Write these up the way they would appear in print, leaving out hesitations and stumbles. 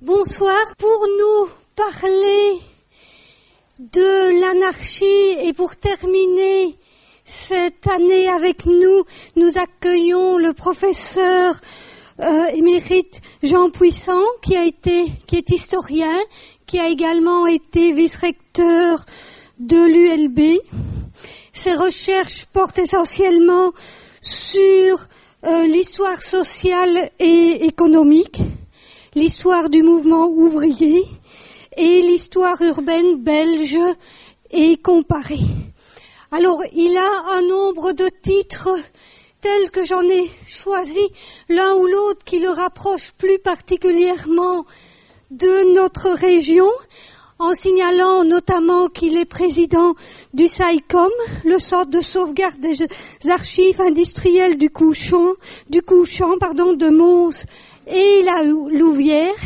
Bonsoir. Pour nous parler de l'anarchie et pour terminer cette année avec nous, nous accueillons le professeur émérite Jean Puissant qui est historien, qui a également été vice-recteur de l'ULB. Ses recherches portent essentiellement sur l'histoire sociale et économique, l'histoire du mouvement ouvrier et l'histoire urbaine belge et comparée. Alors, il a un nombre de titres tels que j'en ai choisi l'un ou l'autre qui le rapproche plus particulièrement de notre région, en signalant notamment qu'il est président du SAICOM, le Centre de sauvegarde des archives industrielles du Couchant, de Mons et la Louvière,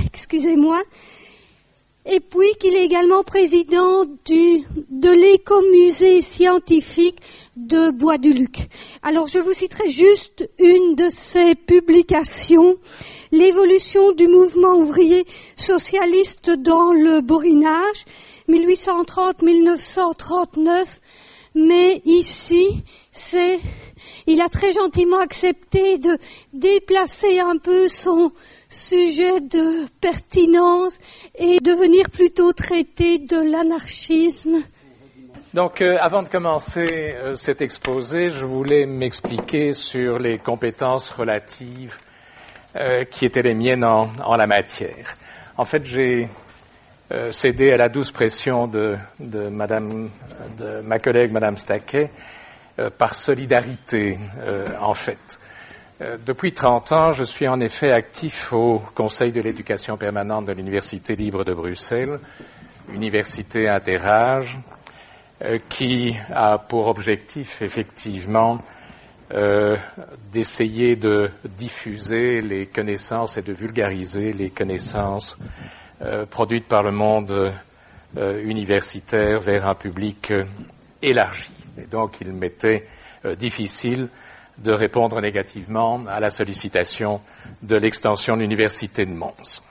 et puis qu'il est également président de l'écomusée scientifique de Bois-du-Luc. Alors je vous citerai juste une de ses publications, l'évolution du mouvement ouvrier socialiste dans le Borinage, 1830-1939, mais ici, il a très gentiment accepté de déplacer un peu son sujet de pertinence et de venir plutôt traiter de l'anarchisme. Donc, avant de commencer cet exposé, je voulais m'expliquer sur les compétences relatives qui étaient les miennes en la matière. En fait, j'ai cédé à la douce pression de ma collègue Madame Staquet par solidarité, en fait. Depuis 30 ans, je suis en effet actif au Conseil de l'éducation permanente de l'Université libre de Bruxelles, université interâge, qui a pour objectif, effectivement, d'essayer de diffuser les connaissances et de vulgariser les connaissances produites par le monde universitaire vers un public élargi. Et donc, il m'était difficile de répondre négativement à la sollicitation de l'extension de l'Université de Mons.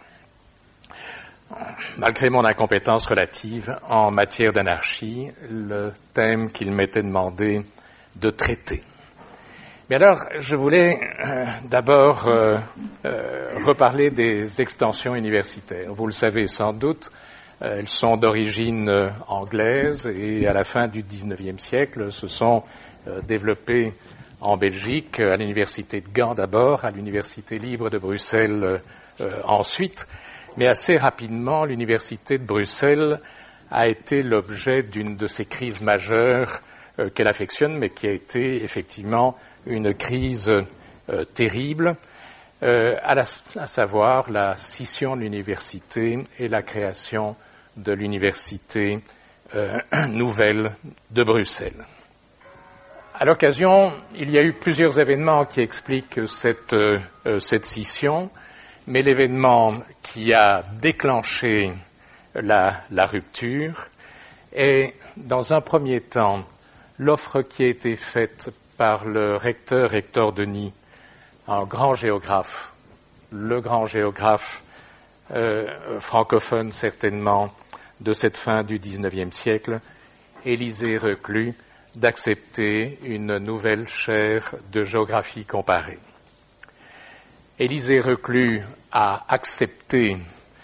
Malgré mon incompétence relative en matière d'anarchie, le thème qu'il m'était demandé de traiter. Mais alors, je voulais d'abord reparler des extensions universitaires. Vous le savez sans doute, elles sont d'origine anglaise et à la fin du XIXe siècle se sont développées en Belgique, à l'université de Gand d'abord, à l'université libre de Bruxelles ensuite. Mais assez rapidement, l'université de Bruxelles a été l'objet d'une de ces crises majeures qu'elle affectionne, mais qui a été effectivement une crise terrible, à savoir la scission de l'université et la création de l'université nouvelle de Bruxelles. À l'occasion, il y a eu plusieurs événements qui expliquent cette scission, mais l'événement qui a déclenché la rupture est, dans un premier temps, l'offre qui a été faite par le recteur Hector Denis, un grand géographe, le grand géographe francophone certainement de cette fin du XIXe siècle, Élisée Reclus, d'accepter une nouvelle chaire de géographie comparée. Élisée Reclus a accepté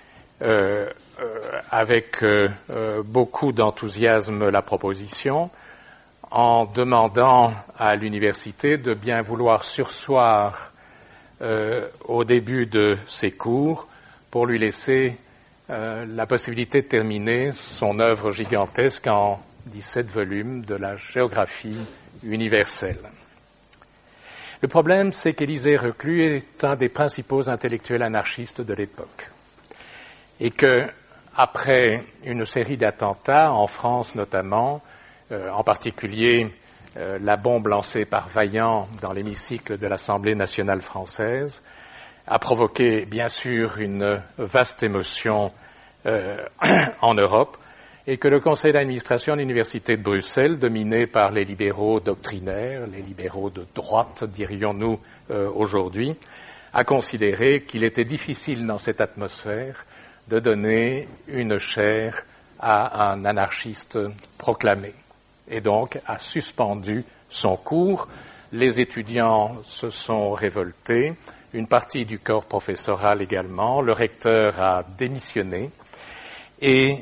avec beaucoup d'enthousiasme la proposition en demandant à l'université de bien vouloir surseoir au début de ses cours pour lui laisser la possibilité de terminer son œuvre gigantesque en 17 volumes de la géographie universelle. Le problème, c'est qu'Élisée Reclus est un des principaux intellectuels anarchistes de l'époque. Et que, après une série d'attentats, en France notamment, en particulier la bombe lancée par Vaillant dans l'hémicycle de l'Assemblée nationale française, a provoqué bien sûr une vaste émotion en Europe, et que le conseil d'administration de l'Université de Bruxelles, dominé par les libéraux doctrinaires, les libéraux de droite, dirions-nous aujourd'hui, a considéré qu'il était difficile dans cette atmosphère de donner une chaire à un anarchiste proclamé, et donc a suspendu son cours. Les étudiants se sont révoltés, une partie du corps professoral également, le recteur a démissionné, et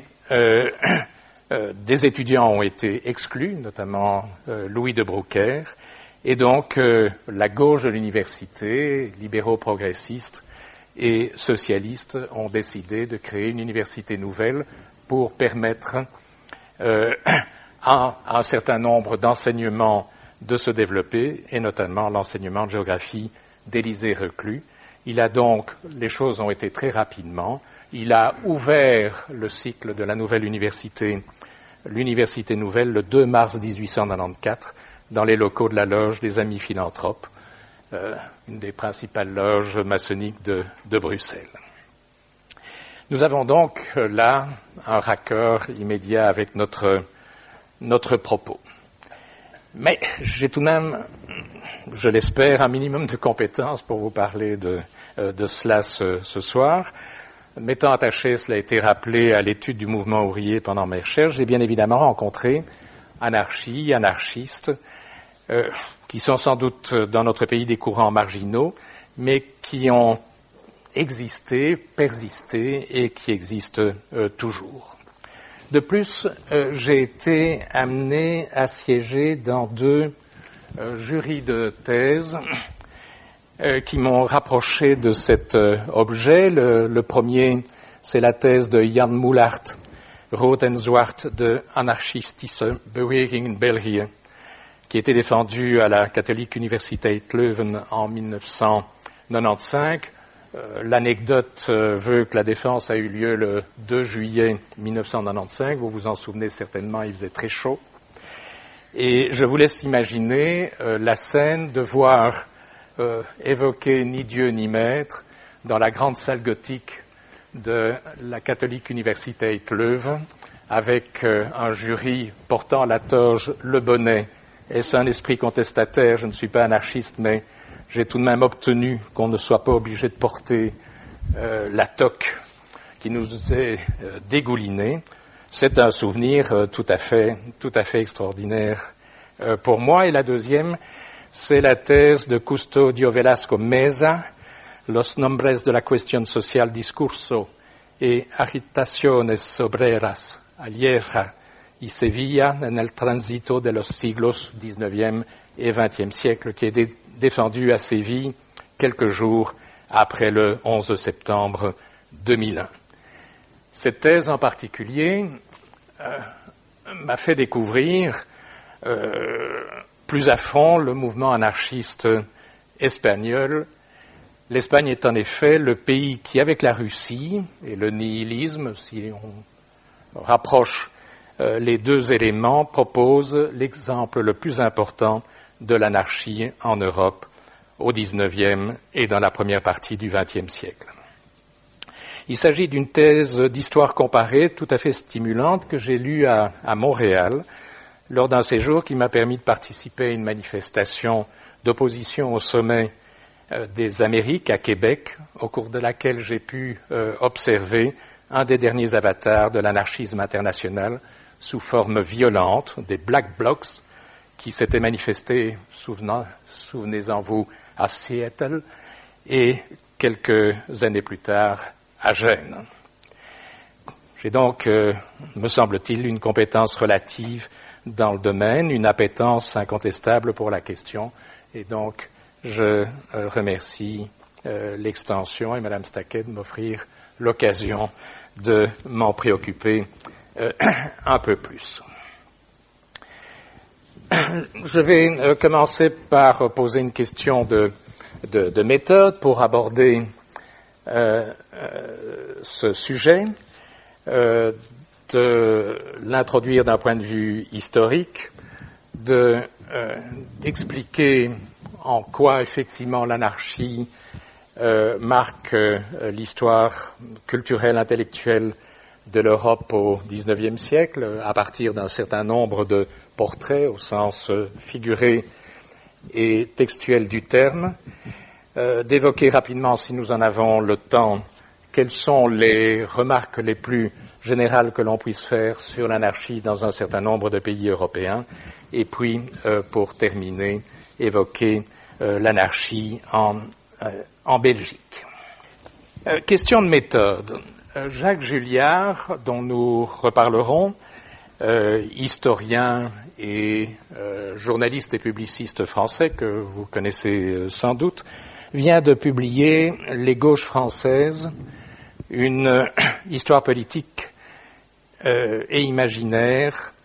des étudiants ont été exclus, notamment Louis de Broukère, et donc la gauche de l'université, libéraux progressistes et socialistes, ont décidé de créer une université nouvelle pour permettre à un certain nombre d'enseignements de se développer, et notamment l'enseignement de géographie d'Élisée Reclus. Les choses ont été très rapidement. Il a ouvert le cycle de la nouvelle université, l'université nouvelle, le 2 mars 1894, dans les locaux de la loge des Amis Philanthropes, une des principales loges maçonniques de Bruxelles. Nous avons donc là un raccord immédiat avec notre propos. Mais j'ai tout de même, je l'espère, un minimum de compétences pour vous parler de cela ce soir. M'étant attaché, cela a été rappelé, à l'étude du mouvement ouvrier pendant mes recherches, j'ai bien évidemment rencontré anarchistes, qui sont sans doute dans notre pays des courants marginaux, mais qui ont existé, persisté et qui existent toujours. De plus, j'ai été amené à siéger dans 2 jurys de thèse qui m'ont rapproché de cet objet. Le premier, c'est la thèse de Jan Moelaert, Rood en Zwart de Anarchistische Beweging in België, qui était défendue à la Catholique Universiteit Leuven en 1995. L'anecdote veut que la défense a eu lieu le 2 juillet 1995. Vous vous en souvenez certainement, il faisait très chaud. Et je vous laisse imaginer la scène de voir évoquer ni Dieu ni maître dans la grande salle gothique de la Catholique Universiteit Leuven, avec un jury portant la toge, le bonnet. Est-ce un esprit contestataire? Je ne suis pas anarchiste, mais j'ai tout de même obtenu qu'on ne soit pas obligé de porter la toque qui nous est dégoulinée. C'est un souvenir tout à fait extraordinaire pour moi. Et la deuxième, c'est la thèse de Custodio Velasco Meza, Los nombres de la cuestión social, discurso et agitaciones obreras a Lieja y Sevilla en el tránsito de los siglos XIXe et XXe siècle, qui est défendu à Séville quelques jours après le 11 septembre 2001. Cette thèse en particulier m'a fait découvrir plus à fond le mouvement anarchiste espagnol. L'Espagne est en effet le pays qui, avec la Russie et le nihilisme, si on rapproche les 2 éléments, propose l'exemple le plus important de l'anarchie en Europe au XIXe et dans la première partie du XXe siècle. Il s'agit d'une thèse d'histoire comparée tout à fait stimulante que j'ai lue à Montréal lors d'un séjour qui m'a permis de participer à une manifestation d'opposition au sommet des Amériques à Québec, au cours de laquelle j'ai pu observer un des derniers avatars de l'anarchisme international sous forme violente, des Black Blocs, qui s'étaient manifestés, souvenez-en-vous, à Seattle et quelques années plus tard à Gênes. J'ai donc, me semble-t-il, une compétence relative dans le domaine, une appétence incontestable pour la question, et donc je remercie l'extension et Mme Staquet de m'offrir l'occasion de m'en préoccuper un peu plus. Je vais commencer par poser une question de méthode pour aborder ce sujet, de l'introduire d'un point de vue historique, d'expliquer en quoi effectivement l'anarchie marque l'histoire culturelle, intellectuelle de l'Europe au XIXe siècle, à partir d'un certain nombre de portraits au sens figuré et textuel du terme, d'évoquer rapidement, si nous en avons le temps, quelles sont les remarques les plus générales que l'on puisse faire sur l'anarchie dans un certain nombre de pays européens, et puis, pour terminer, évoquer l'anarchie en Belgique. Question de méthode. Jacques Julliard, dont nous reparlerons, historien et journaliste et publiciste français que vous connaissez sans doute, vient de publier Les gauches françaises, une histoire politique et imaginaire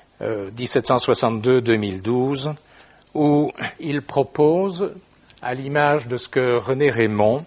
1762-2012, où il propose, à l'image de ce que René Raymond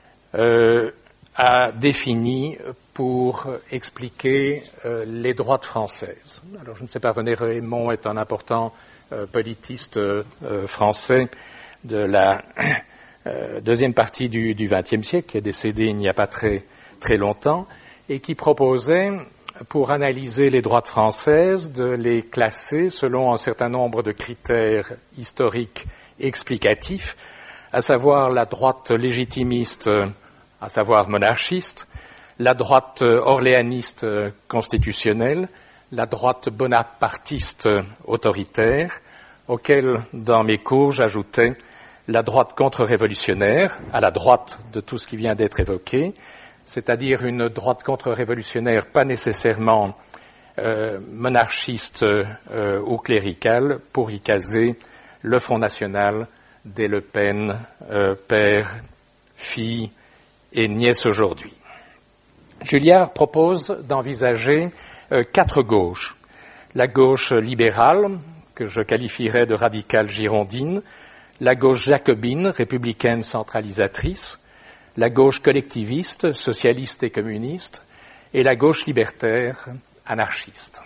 a défini pour expliquer les droites françaises. Alors, je ne sais pas, René Raymond est un important politiste français de la deuxième partie du XXe siècle, qui est décédé il n'y a pas très longtemps, et qui proposait, pour analyser les droites françaises, de les classer selon un certain nombre de critères historiques explicatifs, à savoir la droite légitimiste, à savoir monarchiste, la droite orléaniste constitutionnelle, la droite bonapartiste autoritaire, auquel, dans mes cours, j'ajoutais la droite contre-révolutionnaire, à la droite de tout ce qui vient d'être évoqué, c'est-à-dire une droite contre-révolutionnaire pas nécessairement monarchiste ou cléricale, pour y caser le Front National des Le Pen, père, fille et nièce aujourd'hui. Julliard propose d'envisager 4 gauches. La gauche libérale, que je qualifierais de radicale girondine, la gauche jacobine, républicaine centralisatrice, la gauche collectiviste, socialiste et communiste, et la gauche libertaire, anarchiste.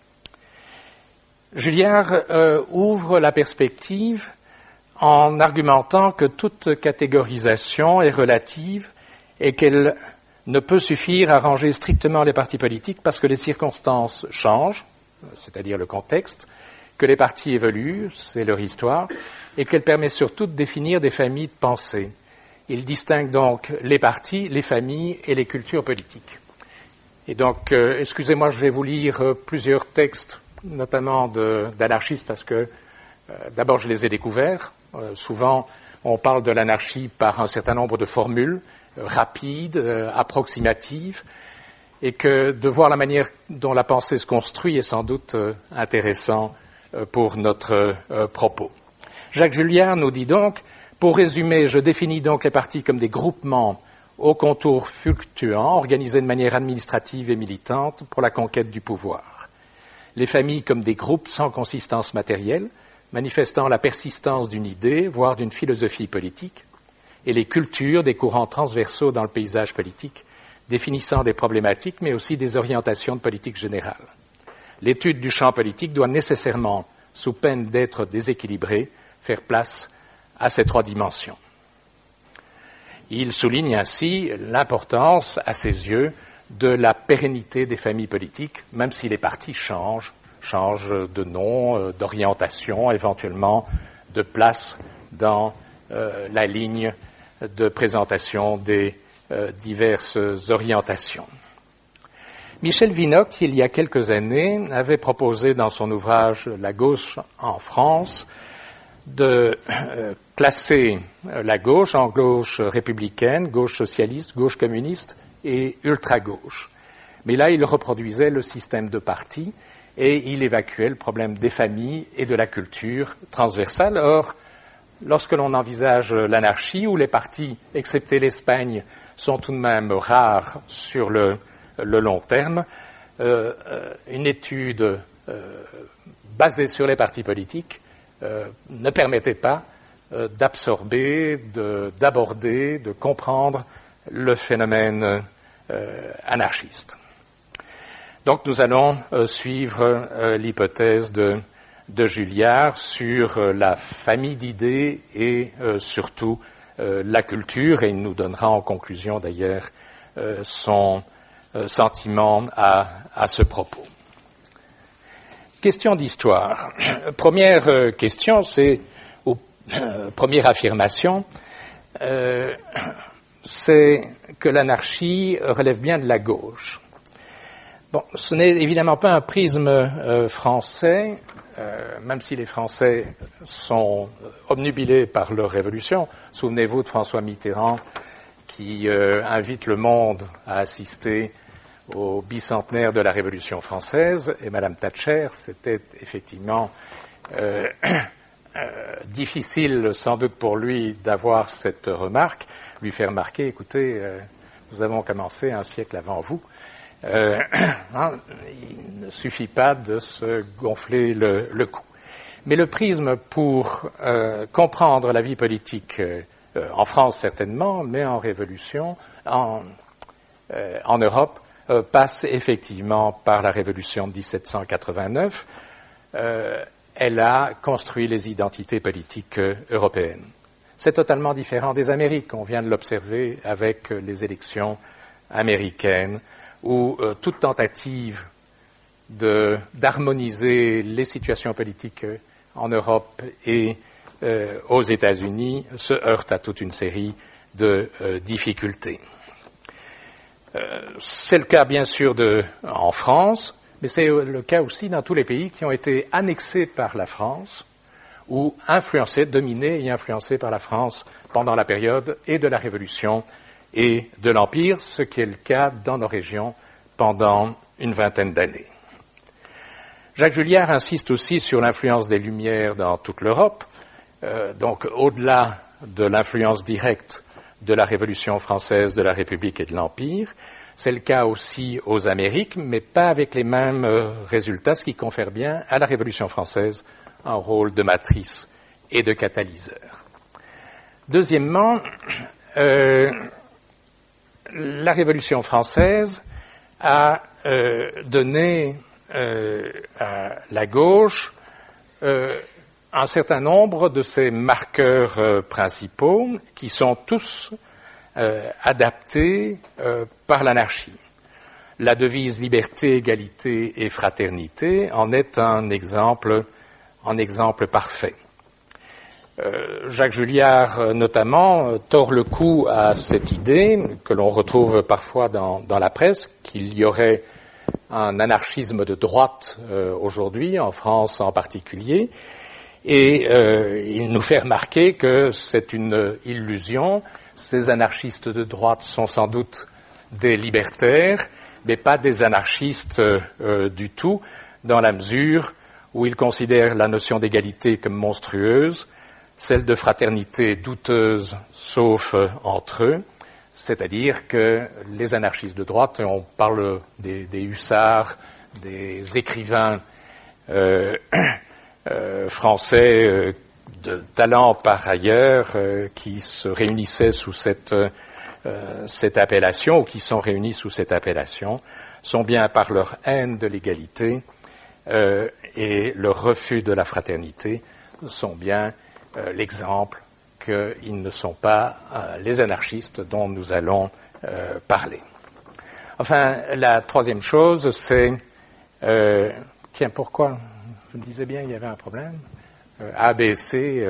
Julliard ouvre la perspective en argumentant que toute catégorisation est relative et qu'elle ne peut suffire à ranger strictement les partis politiques parce que les circonstances changent, c'est-à-dire le contexte, que les partis évoluent, c'est leur histoire, et qu'elle permet surtout de définir des familles de pensée. Il distingue donc les partis, les familles et les cultures politiques. Et donc, excusez-moi, je vais vous lire plusieurs textes, notamment d'anarchistes, parce que d'abord je les ai découverts. Souvent, on parle de l'anarchie par un certain nombre de formules rapides, approximatives, et que de voir la manière dont la pensée se construit est sans doute intéressant pour notre propos. Jacques Julliard nous dit donc, pour résumer, je définis donc les partis comme des groupements aux contours fluctuants, organisés de manière administrative et militante pour la conquête du pouvoir. Les familles comme des groupes sans consistance matérielle, manifestant la persistance d'une idée, voire d'une philosophie politique, et les cultures des courants transversaux dans le paysage politique, définissant des problématiques, mais aussi des orientations de politique générale. L'étude du champ politique doit nécessairement, sous peine d'être déséquilibrée, faire place à ces 3 dimensions. Il souligne ainsi l'importance, à ses yeux, de la pérennité des familles politiques, même si les partis changent de nom, d'orientation, éventuellement de place dans la ligne de présentation des diverses orientations. Michel Vinocq, il y a quelques années, avait proposé dans son ouvrage « La gauche en France » de classer la gauche en gauche républicaine, gauche socialiste, gauche communiste et ultra-gauche. Mais là, il reproduisait le système de partis et il évacuait le problème des familles et de la culture transversale. Or, lorsque l'on envisage l'anarchie, où les partis, excepté l'Espagne, sont tout de même rares sur le long terme, une étude basée sur les partis politiques ne permettait pas d'absorber, d'aborder, de comprendre le phénomène anarchiste. Donc nous allons suivre l'hypothèse de Julliard sur la famille d'idées et surtout la culture, et il nous donnera en conclusion d'ailleurs son sentiment à ce propos. Question d'histoire. Première question, c'est, ou première affirmation, c'est que l'anarchie relève bien de la gauche. Bon, ce n'est évidemment pas un prisme français, même si les Français sont obnubilés par leur révolution. Souvenez-vous de François Mitterrand qui invite le monde à assister au bicentenaire de la Révolution française, et Madame Thatcher, c'était effectivement difficile sans doute pour lui d'avoir cette remarque, lui faire remarquer, écoutez, nous avons commencé un siècle avant vous. Il ne suffit pas de se gonfler le cou. Mais le prisme pour comprendre la vie politique en France certainement, mais en révolution, en Europe, passe effectivement par la révolution de 1789. Elle a construit les identités politiques européennes. C'est totalement différent des Amériques. On vient de l'observer avec les élections américaines, où toute tentative d'harmoniser les situations politiques en Europe et aux États-Unis se heurte à toute une série de difficultés. C'est le cas bien sûr en France, mais c'est le cas aussi dans tous les pays qui ont été annexés par la France ou influencés, dominés et influencés par la France pendant la période et de la Révolution et de l'Empire, ce qui est le cas dans nos régions pendant une vingtaine d'années. Jacques Julliard insiste aussi sur l'influence des Lumières dans toute l'Europe, donc au-delà de l'influence directe de la Révolution française, de la République et de l'Empire. C'est le cas aussi aux Amériques, mais pas avec les mêmes résultats, ce qui confère bien à la Révolution française un rôle de matrice et de catalyseur. Deuxièmement, la Révolution française a donné à la gauche un certain nombre de ces marqueurs principaux qui sont tous adaptés par l'anarchie. La devise liberté, égalité et fraternité en est un exemple parfait. Jacques Julliard, notamment, tord le cou à cette idée que l'on retrouve parfois dans la presse, qu'il y aurait un anarchisme de droite aujourd'hui, en France en particulier, et il nous fait remarquer que c'est une illusion. Ces anarchistes de droite sont sans doute des libertaires, mais pas des anarchistes du tout, dans la mesure où ils considèrent la notion d'égalité comme monstrueuse, celle de fraternité douteuse, sauf entre eux, c'est-à-dire que les anarchistes de droite, on parle des hussards, des écrivains français de talent par ailleurs, qui se réunissaient sous cette appellation, ou qui sont réunis sous cette appellation, sont bien par leur haine de l'égalité et leur refus de la fraternité, sont bien l'exemple qu'ils ne sont pas les anarchistes dont nous allons parler. Enfin, la troisième chose, c'est... tiens, pourquoi? Je me disais bien qu'il y avait un problème. ABC...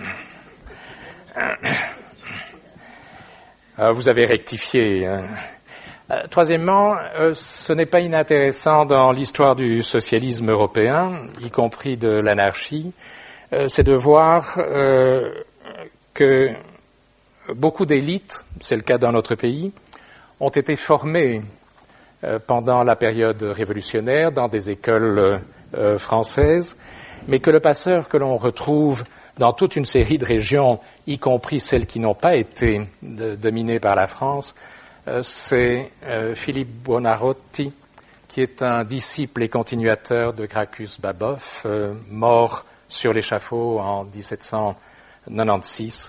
vous avez rectifié. Troisièmement, ce n'est pas inintéressant dans l'histoire du socialisme européen, y compris de l'anarchie, c'est de voir que beaucoup d'élites, c'est le cas dans notre pays, ont été formées pendant la période révolutionnaire dans des écoles françaises, mais que le passeur que l'on retrouve dans toute une série de régions, y compris celles qui n'ont pas été dominées par la France, c'est Philippe Buonarroti, qui est un disciple et continuateur de Gracchus Babeuf, mort sur l'échafaud en 1796,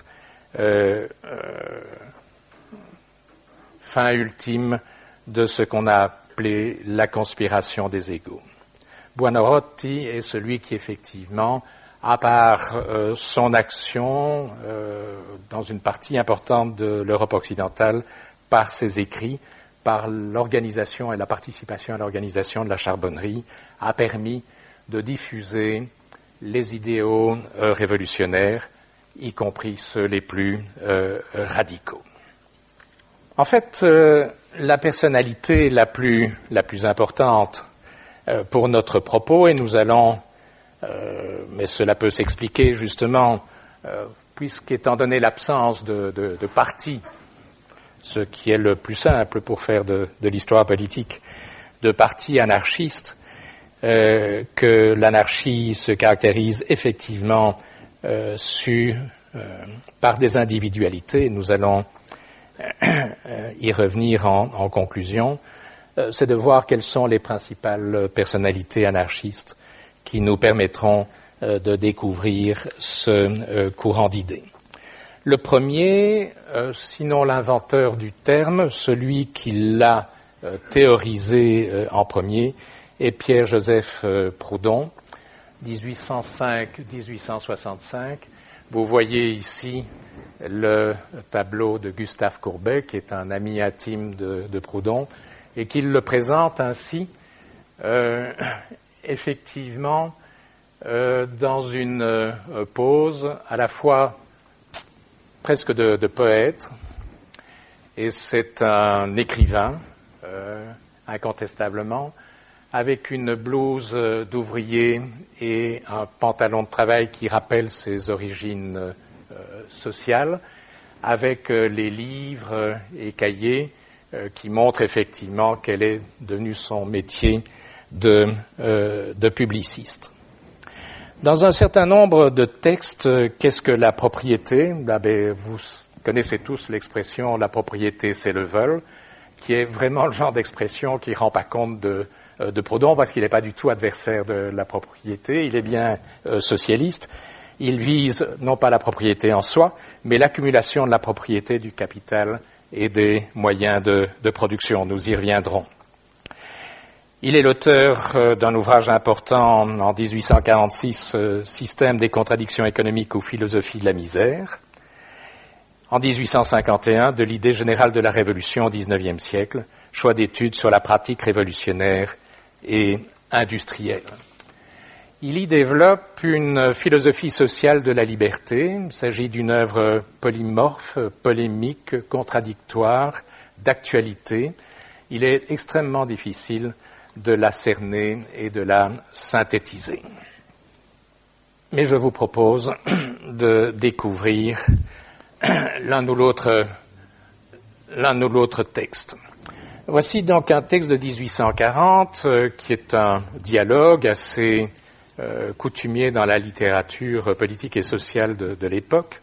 fin ultime de ce qu'on a appelé la conspiration des égaux. Buonarroti est celui qui, effectivement, à part son action dans une partie importante de l'Europe occidentale, par ses écrits, par l'organisation et la participation à l'organisation de la charbonnerie, a permis de diffuser les idéaux révolutionnaires, y compris ceux les plus radicaux. En fait, la personnalité la plus importante pour notre propos, et nous allons, mais cela peut s'expliquer justement, puisqu'étant donné l'absence de parti, ce qui est le plus simple pour faire de l'histoire politique, de parti anarchiste, que l'anarchie se caractérise effectivement par des individualités. Nous allons y revenir en conclusion. C'est de voir quelles sont les principales personnalités anarchistes qui nous permettront de découvrir ce courant d'idées. Le premier, sinon l'inventeur du terme, celui qui l'a théorisé en premier, est Pierre-Joseph Proudhon, 1805-1865. Vous voyez ici le tableau de Gustave Courbet, qui est un ami intime de Proudhon, et qu'il le présente ainsi, effectivement, dans une pose à la fois presque de poète, et c'est un écrivain, incontestablement, avec une blouse d'ouvrier et un pantalon de travail qui rappelle ses origines sociales, avec les livres et cahiers qui montrent effectivement quel est devenu son métier de publiciste. Dans un certain nombre de textes, qu'est-ce que la propriété ? Vous connaissez tous l'expression « la propriété, c'est le vol », qui est vraiment le genre d'expression qui ne rend pas compte de Proudhon, parce qu'il n'est pas du tout adversaire de la propriété, il est bien socialiste. Il vise non pas la propriété en soi, mais l'accumulation de la propriété du capital et des moyens de production. Nous y reviendrons. Il est l'auteur d'un ouvrage important en 1846, Système des contradictions économiques ou philosophie de la misère. En 1851, de l'idée générale de la révolution au XIXe siècle, choix d'études sur la pratique révolutionnaire et industrielle. Il y développe une philosophie sociale de la liberté. Il s'agit d'une œuvre polymorphe, polémique, contradictoire, d'actualité. Il est extrêmement difficile de la cerner et de la synthétiser. Mais je vous propose de découvrir l'un ou l'autre texte. Voici donc un texte de 1840 qui est un dialogue assez coutumier dans la littérature politique et sociale de l'époque.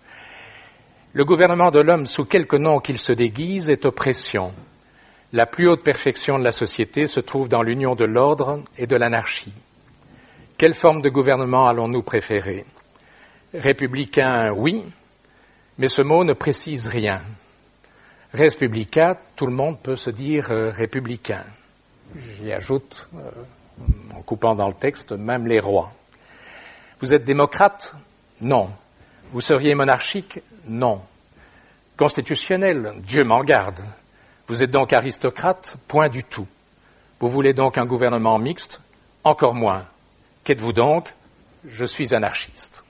Le gouvernement de l'homme, sous quelque nom qu'il se déguise, est oppression. La plus haute perfection de la société se trouve dans l'union de l'ordre et de l'anarchie. Quelle forme de gouvernement allons-nous préférer ? Républicain, oui, mais ce mot ne précise rien. Res publica, tout le monde peut se dire républicain. J'y ajoute, en coupant dans le texte, même les rois. Vous êtes démocrate ? Non. Vous seriez monarchique ? Non. Constitutionnel ? Dieu m'en garde. Vous êtes donc aristocrate ? Point du tout. Vous voulez donc un gouvernement mixte ? Encore moins. Qu'êtes-vous donc ? Je suis anarchiste.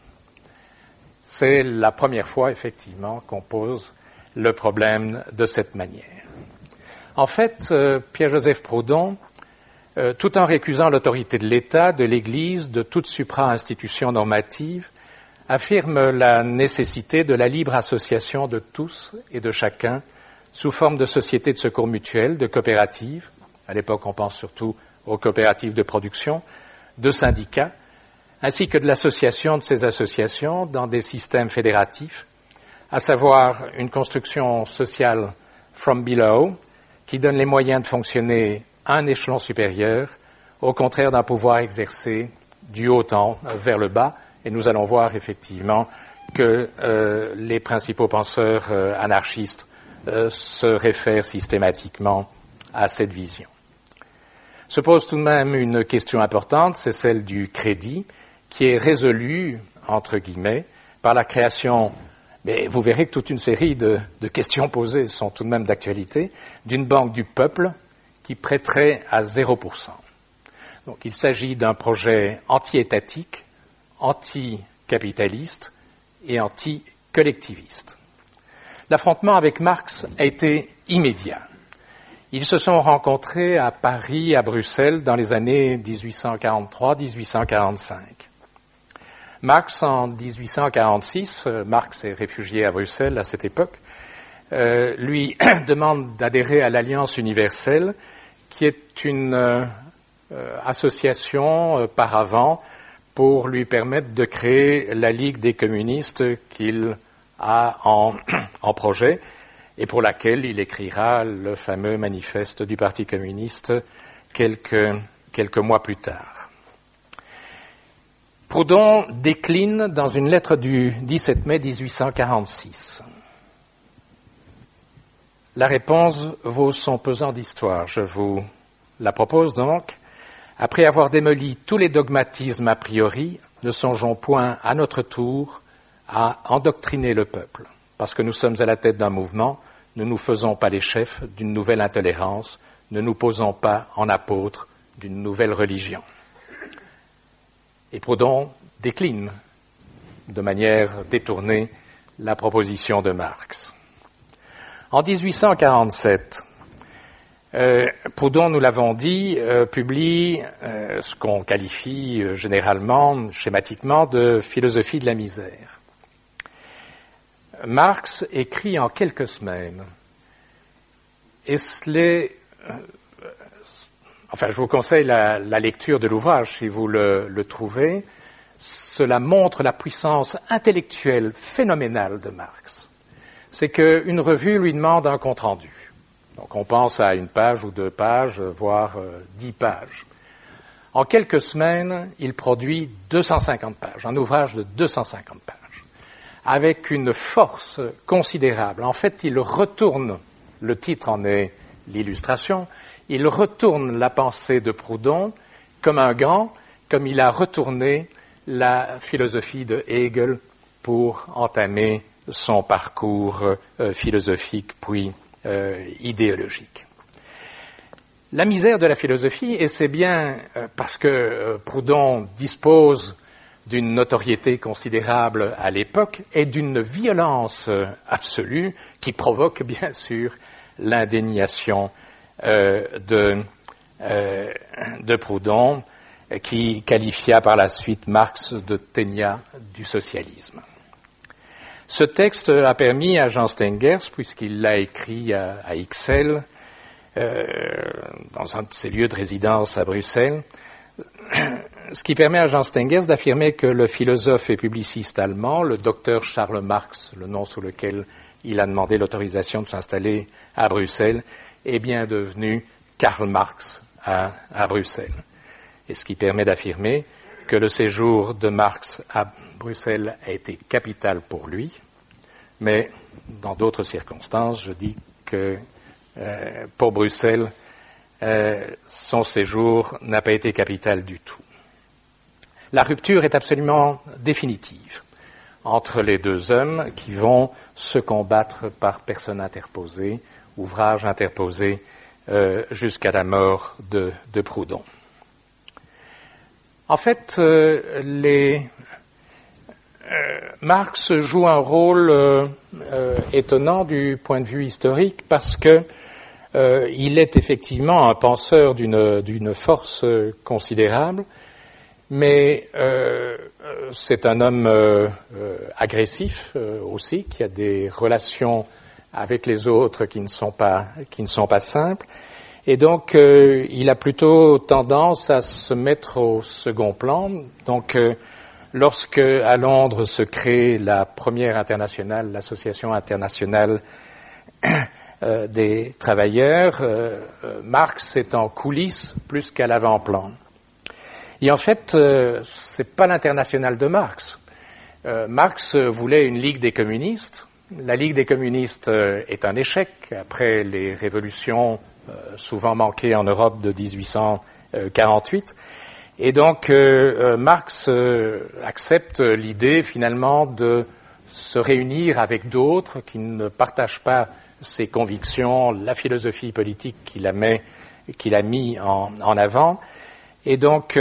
C'est la première fois, effectivement, qu'on pose le problème de cette manière. En fait, Pierre-Joseph Proudhon, tout en récusant l'autorité de l'État, de l'Église, de toute supra-institution normative, affirme la nécessité de la libre association de tous et de chacun sous forme de sociétés de secours mutuels, de coopératives, à l'époque on pense surtout aux coopératives de production, de syndicats, ainsi que de l'association de ces associations dans des systèmes fédératifs, à savoir une construction sociale from below, qui donne les moyens de fonctionner à un échelon supérieur, au contraire d'un pouvoir exercé du haut vers le bas, et nous allons voir effectivement que les principaux penseurs anarchistes se réfèrent systématiquement à cette vision. Se pose tout de même une question importante, c'est celle du crédit, qui est résolue, entre guillemets, par la création, mais vous verrez que toute une série de questions posées sont tout de même d'actualité, d'une banque du peuple qui prêterait à 0%. Donc il s'agit d'un projet L'affrontement avec Marx a été immédiat. Ils se sont rencontrés à Paris, à Bruxelles, dans les années 1843-1845. Marx, en 1846, Marx est réfugié à Bruxelles à cette époque, lui demande d'adhérer à l'Alliance universelle, qui est une association par avant pour lui permettre de créer la Ligue des communistes qu'il a en projet et pour laquelle il écrira le fameux manifeste du Parti communiste quelques mois plus tard. Proudhon décline dans une lettre du 17 mai 1846. La réponse vaut son pesant d'histoire. Je vous la propose donc. Après avoir démoli tous les dogmatismes a priori, ne songeons point à notre tour à endoctriner le peuple. Parce que nous sommes à la tête d'un mouvement, ne nous faisons pas les chefs d'une nouvelle intolérance, ne nous posons pas en apôtres d'une nouvelle religion. Et Proudhon décline de manière détournée la proposition de Marx. En 1847, Proudhon, nous l'avons dit, publie ce qu'on qualifie généralement, schématiquement, de philosophie de la misère. Marx écrit en quelques semaines, et je vous conseille la lecture de l'ouvrage si vous le trouvez. Cela montre la puissance intellectuelle phénoménale de Marx. C'est qu'une revue lui demande un compte-rendu. Donc on pense à 1 page ou 2 pages, voire 10 pages. En quelques semaines, il produit 250 pages, un ouvrage de 250 pages, avec une force considérable. En fait, il retourne, le titre en est l'illustration, il retourne la pensée de Proudhon comme un gant, comme il a retourné la philosophie de Hegel pour entamer son parcours philosophique puis idéologique. La misère de la philosophie, et c'est bien parce que Proudhon dispose d'une notoriété considérable à l'époque et d'une violence absolue qui provoque bien sûr l'indignation de Proudhon, qui qualifia par la suite Marx de ténia du socialisme. Ce texte a permis à Jean Stengers, puisqu'il l'a écrit à Ixelles, dans un de ses lieux de résidence à Bruxelles, ce qui permet à Jean Stengers d'affirmer que le philosophe et publiciste allemand, le docteur Charles Marx, le nom sous lequel il a demandé l'autorisation de s'installer à Bruxelles, est bien devenu Karl Marx à Bruxelles. Et ce qui permet d'affirmer que le séjour de Marx à Bruxelles a été capital pour lui, mais dans d'autres circonstances, je dis que pour Bruxelles, son séjour n'a pas été capital du tout. La rupture est absolument définitive entre les deux hommes qui vont se combattre par personne interposée, ouvrage interposé jusqu'à la mort de Proudhon. En fait, Marx joue un rôle étonnant du point de vue historique parce que il est effectivement un penseur d'une force considérable, mais c'est un homme agressif aussi, qui a des relations avec les autres qui ne sont pas simples. Et donc, il a plutôt tendance à se mettre au second plan. Donc, lorsque à Londres se crée la première internationale, l'association internationale des travailleurs, Marx est en coulisses plus qu'à l'avant-plan. Et en fait, c'est pas l'internationale de Marx. Marx voulait une Ligue des communistes. La Ligue des communistes est un échec après les révolutions souvent manquées en Europe de 1848. Et donc, Marx accepte l'idée finalement de se réunir avec d'autres qui ne partagent pas ses convictions, la philosophie politique qu'il a mis en avant. Et donc,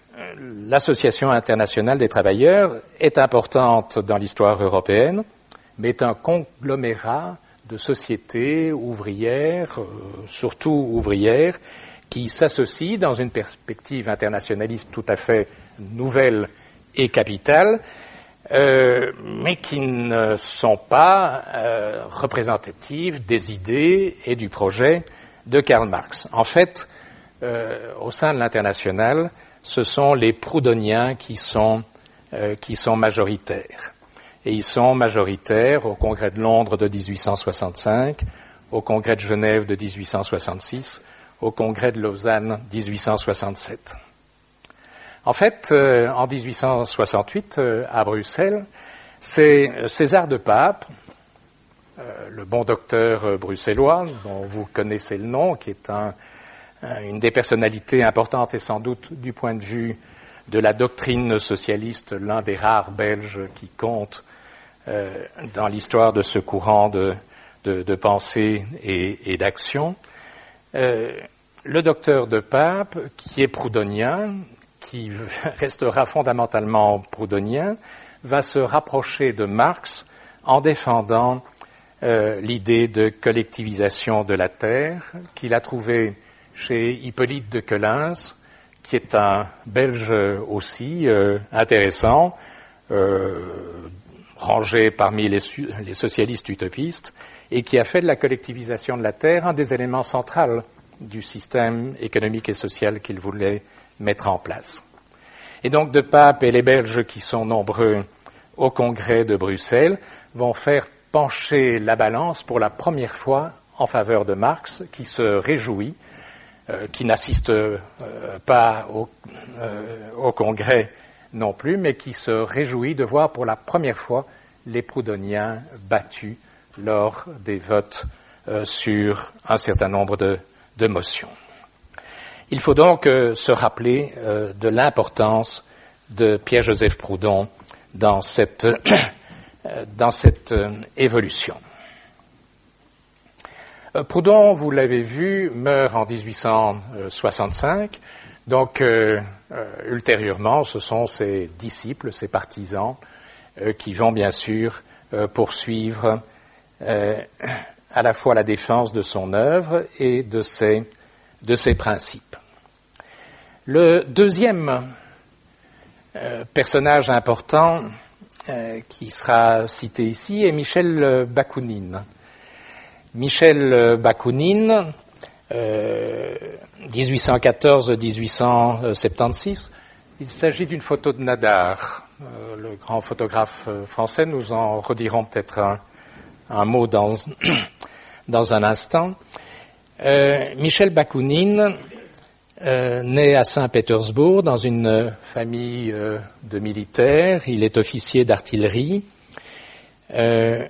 l'Association internationale des travailleurs est importante dans l'histoire européenne, mais est un conglomérat de sociétés ouvrières, surtout ouvrières, qui s'associent dans une perspective internationaliste tout à fait nouvelle et capitale, mais qui ne sont pas représentatives des idées et du projet de Karl Marx. En fait, au sein de l'Internationale, ce sont les proudhoniens qui sont majoritaires. Et ils sont majoritaires au Congrès de Londres de 1865, au Congrès de Genève de 1866, au Congrès de Lausanne 1867. En fait, en 1868, à Bruxelles, c'est César de Pape, le bon docteur bruxellois, dont vous connaissez le nom, qui est une des personnalités importantes et sans doute du point de vue de la doctrine socialiste, l'un des rares Belges qui compte dans l'histoire de ce courant de pensée et d'action. Le docteur de Pape, qui est proudhonien, qui restera fondamentalement proudhonien, va se rapprocher de Marx en défendant l'idée de collectivisation de la terre qu'il a trouvée chez Hippolyte de Quellens, qui est un Belge aussi intéressant, rangé parmi les socialistes utopistes, et qui a fait de la collectivisation de la terre un des éléments centraux du système économique et social qu'il voulait mettre en place. Et donc de Pape et les Belges qui sont nombreux au Congrès de Bruxelles vont faire pencher la balance pour la première fois en faveur de Marx, qui se réjouit, qui n'assiste pas au Congrès non plus, mais qui se réjouit de voir pour la première fois les proudhoniens battus lors des votes sur un certain nombre de motions. Il faut donc se rappeler de l'importance de Pierre-Joseph Proudhon dans cette évolution. Proudhon, vous l'avez vu, meurt en 1865, donc ultérieurement, ce sont ses disciples, ses partisans, qui vont bien sûr poursuivre à la fois la défense de son œuvre et de ses principes. Le deuxième personnage important qui sera cité ici est Michel Bakounine. Michel Bakounine, 1814-1876, il s'agit d'une photo de Nadar. Le grand photographe français, nous en redirons peut-être un mot dans un instant. Michel Bakounine naît à Saint-Pétersbourg dans une famille de militaires. Il est officier d'artillerie, mais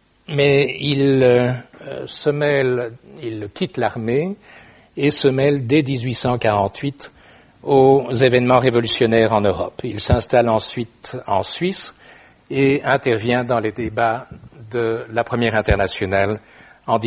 il quitte l'armée et se mêle dès 1848 aux événements révolutionnaires en Europe. Il s'installe ensuite en Suisse et intervient dans les débats de la Première Internationale en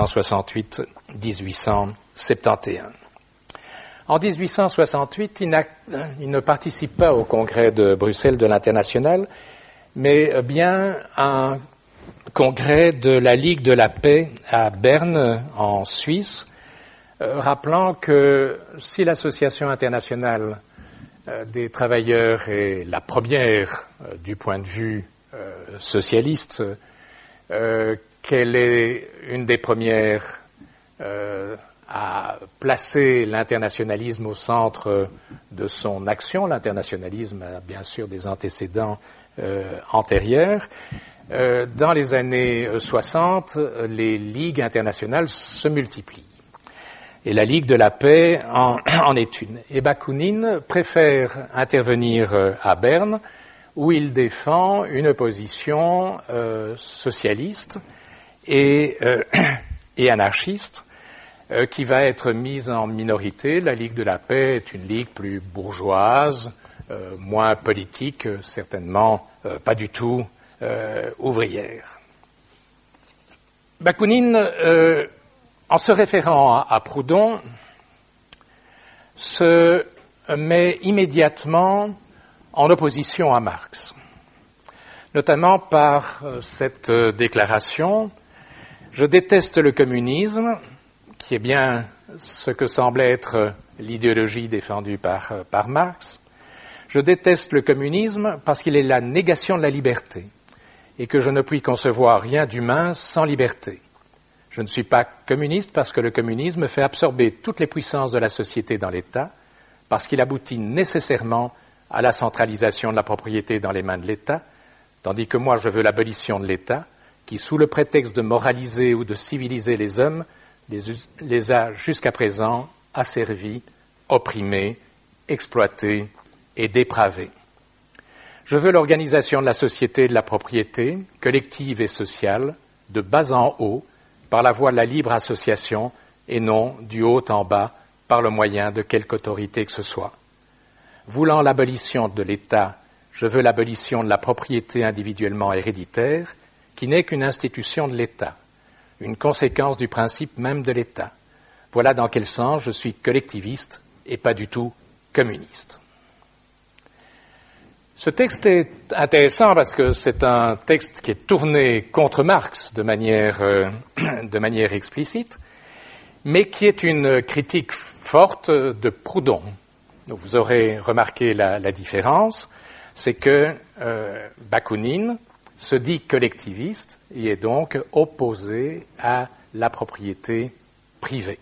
1868-1871. En 1868, il ne participe pas au congrès de Bruxelles de l'Internationale, mais bien à un congrès de la Ligue de la Paix à Berne, en Suisse, rappelant que si l'Association internationale des travailleurs est la première du point de vue socialiste, qu'elle est une des premières à placer l'internationalisme au centre de son action. L'internationalisme a bien sûr des antécédents antérieurs. Dans les années 60, les ligues internationales se multiplient. Et la Ligue de la Paix en est une. Et Bakounine préfère intervenir à Berne, où il défend une position socialiste et anarchiste, qui va être mise en minorité. La Ligue de la Paix est une ligue plus bourgeoise, moins politique, certainement pas du tout ouvrière. Bakounine, en se référant à Proudhon, se met immédiatement en opposition à Marx. notamment par cette déclaration « Je déteste le communisme », qui est bien ce que semblait être l'idéologie défendue par Marx. « Je déteste le communisme parce qu'il est la négation de la liberté et que je ne puis concevoir rien d'humain sans liberté. Je ne suis pas communiste parce que le communisme fait absorber toutes les puissances de la société dans l'État, parce qu'il aboutit nécessairement à la centralisation de la propriété dans les mains de l'État, tandis que moi je veux l'abolition de l'État, qui, sous le prétexte de moraliser ou de civiliser les hommes, les a jusqu'à présent asservis, opprimés, exploités et dépravés. Je veux l'organisation de la société et de la propriété, collective et sociale, de bas en haut, par la voie de la libre association et non du haut en bas par le moyen de quelque autorité que ce soit. Voulant l'abolition de l'État, je veux l'abolition de la propriété individuellement héréditaire, qui n'est qu'une institution de l'État, une conséquence du principe même de l'État. Voilà dans quel sens je suis collectiviste et pas du tout communiste. Ce texte est intéressant parce que c'est un texte qui est tourné contre Marx de manière explicite, mais qui est une critique forte de Proudhon. Donc vous aurez remarqué la différence, c'est que Bakounine se dit collectiviste et est donc opposé à la propriété privée.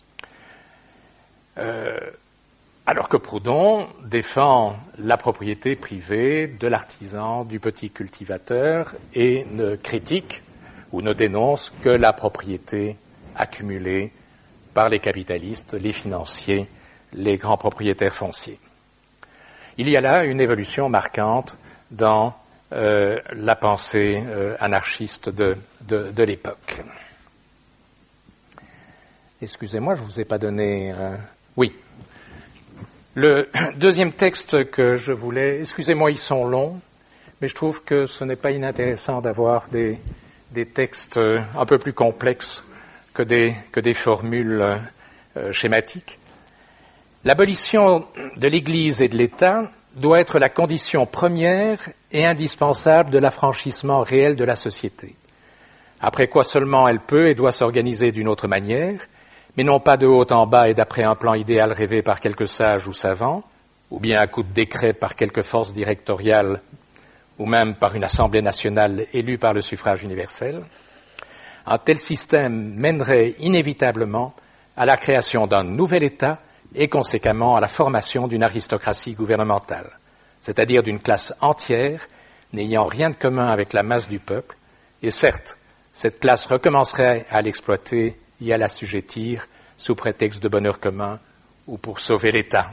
Alors que Proudhon défend la propriété privée de l'artisan, du petit cultivateur et ne critique ou ne dénonce que la propriété accumulée par les capitalistes, les financiers, les grands propriétaires fonciers. Il y a là une évolution marquante dans la pensée anarchiste de l'époque. Excusez-moi, je ne vous ai pas donné... Oui. Le deuxième texte que je voulais... Excusez-moi, ils sont longs, mais je trouve que ce n'est pas inintéressant d'avoir des textes un peu plus complexes que des formules schématiques. L'abolition de l'Église et de l'État doit être la condition première et indispensable de l'affranchissement réel de la société. Après quoi seulement elle peut et doit s'organiser d'une autre manière, mais non pas de haut en bas et d'après un plan idéal rêvé par quelques sages ou savants, ou bien à coup de décret par quelque force directoriale, ou même par une Assemblée nationale élue par le suffrage universel. Un tel système mènerait inévitablement à la création d'un nouvel État et conséquemment à la formation d'une aristocratie gouvernementale, c'est-à-dire d'une classe entière n'ayant rien de commun avec la masse du peuple, et certes, cette classe recommencerait à l'exploiter et à l'assujettir sous prétexte de bonheur commun ou pour sauver l'État.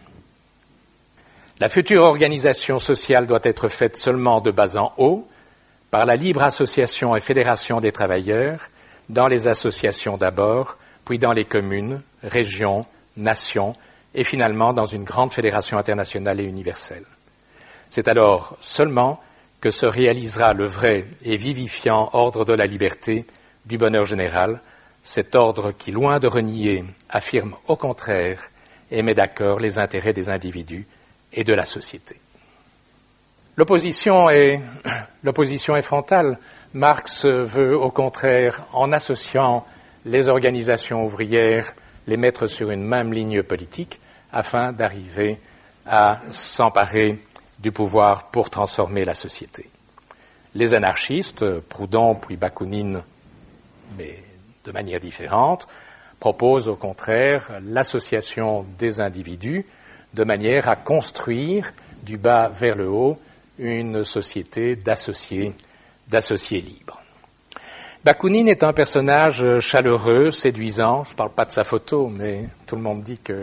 La future organisation sociale doit être faite seulement de bas en haut, par la libre association et fédération des travailleurs, dans les associations d'abord, puis dans les communes, régions, nations, et finalement dans une grande fédération internationale et universelle. C'est alors seulement que se réalisera le vrai et vivifiant ordre de la liberté, du bonheur général, cet ordre qui, loin de renier, affirme au contraire et met d'accord les intérêts des individus et de la société. L'opposition est frontale. Marx veut au contraire, en associant les organisations ouvrières, les mettre sur une même ligne politique afin d'arriver à s'emparer du pouvoir pour transformer la société. Les anarchistes, Proudhon puis Bakounine, mais de manière différente, proposent au contraire l'association des individus de manière à construire du bas vers le haut une société d'associés libres. Bakounine est un personnage chaleureux, séduisant. Je ne parle pas de sa photo, mais tout le monde dit que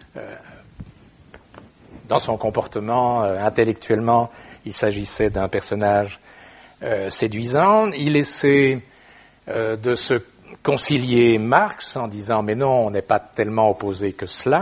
dans son comportement, intellectuellement, il s'agissait d'un personnage séduisant. Il essaie de se concilier Marx en disant « mais non, on n'est pas tellement opposés que cela ».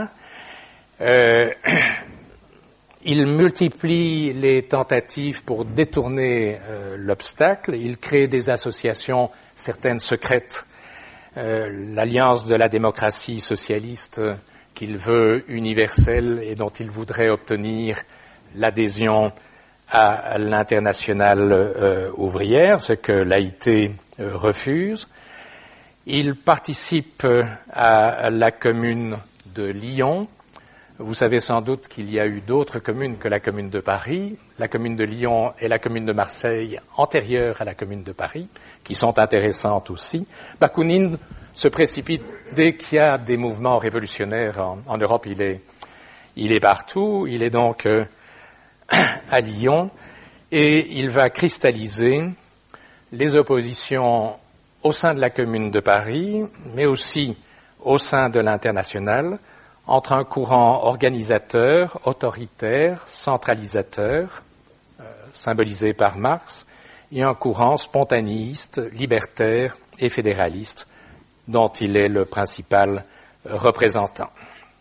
Il multiplie les tentatives pour détourner l'obstacle. Il crée des associations, certaines secrètes, l'Alliance de la démocratie socialiste qu'il veut universelle et dont il voudrait obtenir l'adhésion à l'internationale ouvrière, ce que l'AIT refuse. Il participe à la commune de Lyon. Vous savez sans doute qu'il y a eu d'autres communes que la commune de Paris, la commune de Lyon et la commune de Marseille antérieures à la commune de Paris, qui sont intéressantes aussi. Bakounine se précipite dès qu'il y a des mouvements révolutionnaires en Europe. Il est partout. Il est donc à Lyon et il va cristalliser les oppositions au sein de la commune de Paris, mais aussi au sein de l'internationale, entre un courant organisateur, autoritaire, centralisateur, symbolisé par Marx, et un courant spontanéiste, libertaire et fédéraliste, dont il est le principal représentant.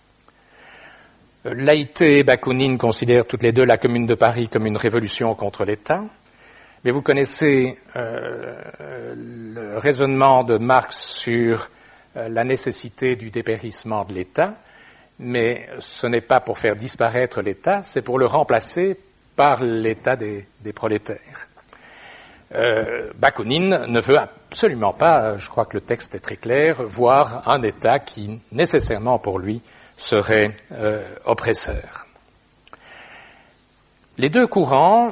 L'AIT et Bakounine considèrent toutes les deux la Commune de Paris comme une révolution contre l'État, mais vous connaissez le raisonnement de Marx sur la nécessité du dépérissement de l'État, mais ce n'est pas pour faire disparaître l'État, c'est pour le remplacer par l'État des prolétaires. Bakounine ne veut absolument pas, je crois que le texte est très clair, voir un État qui, nécessairement pour lui, serait oppresseur. Les deux courants,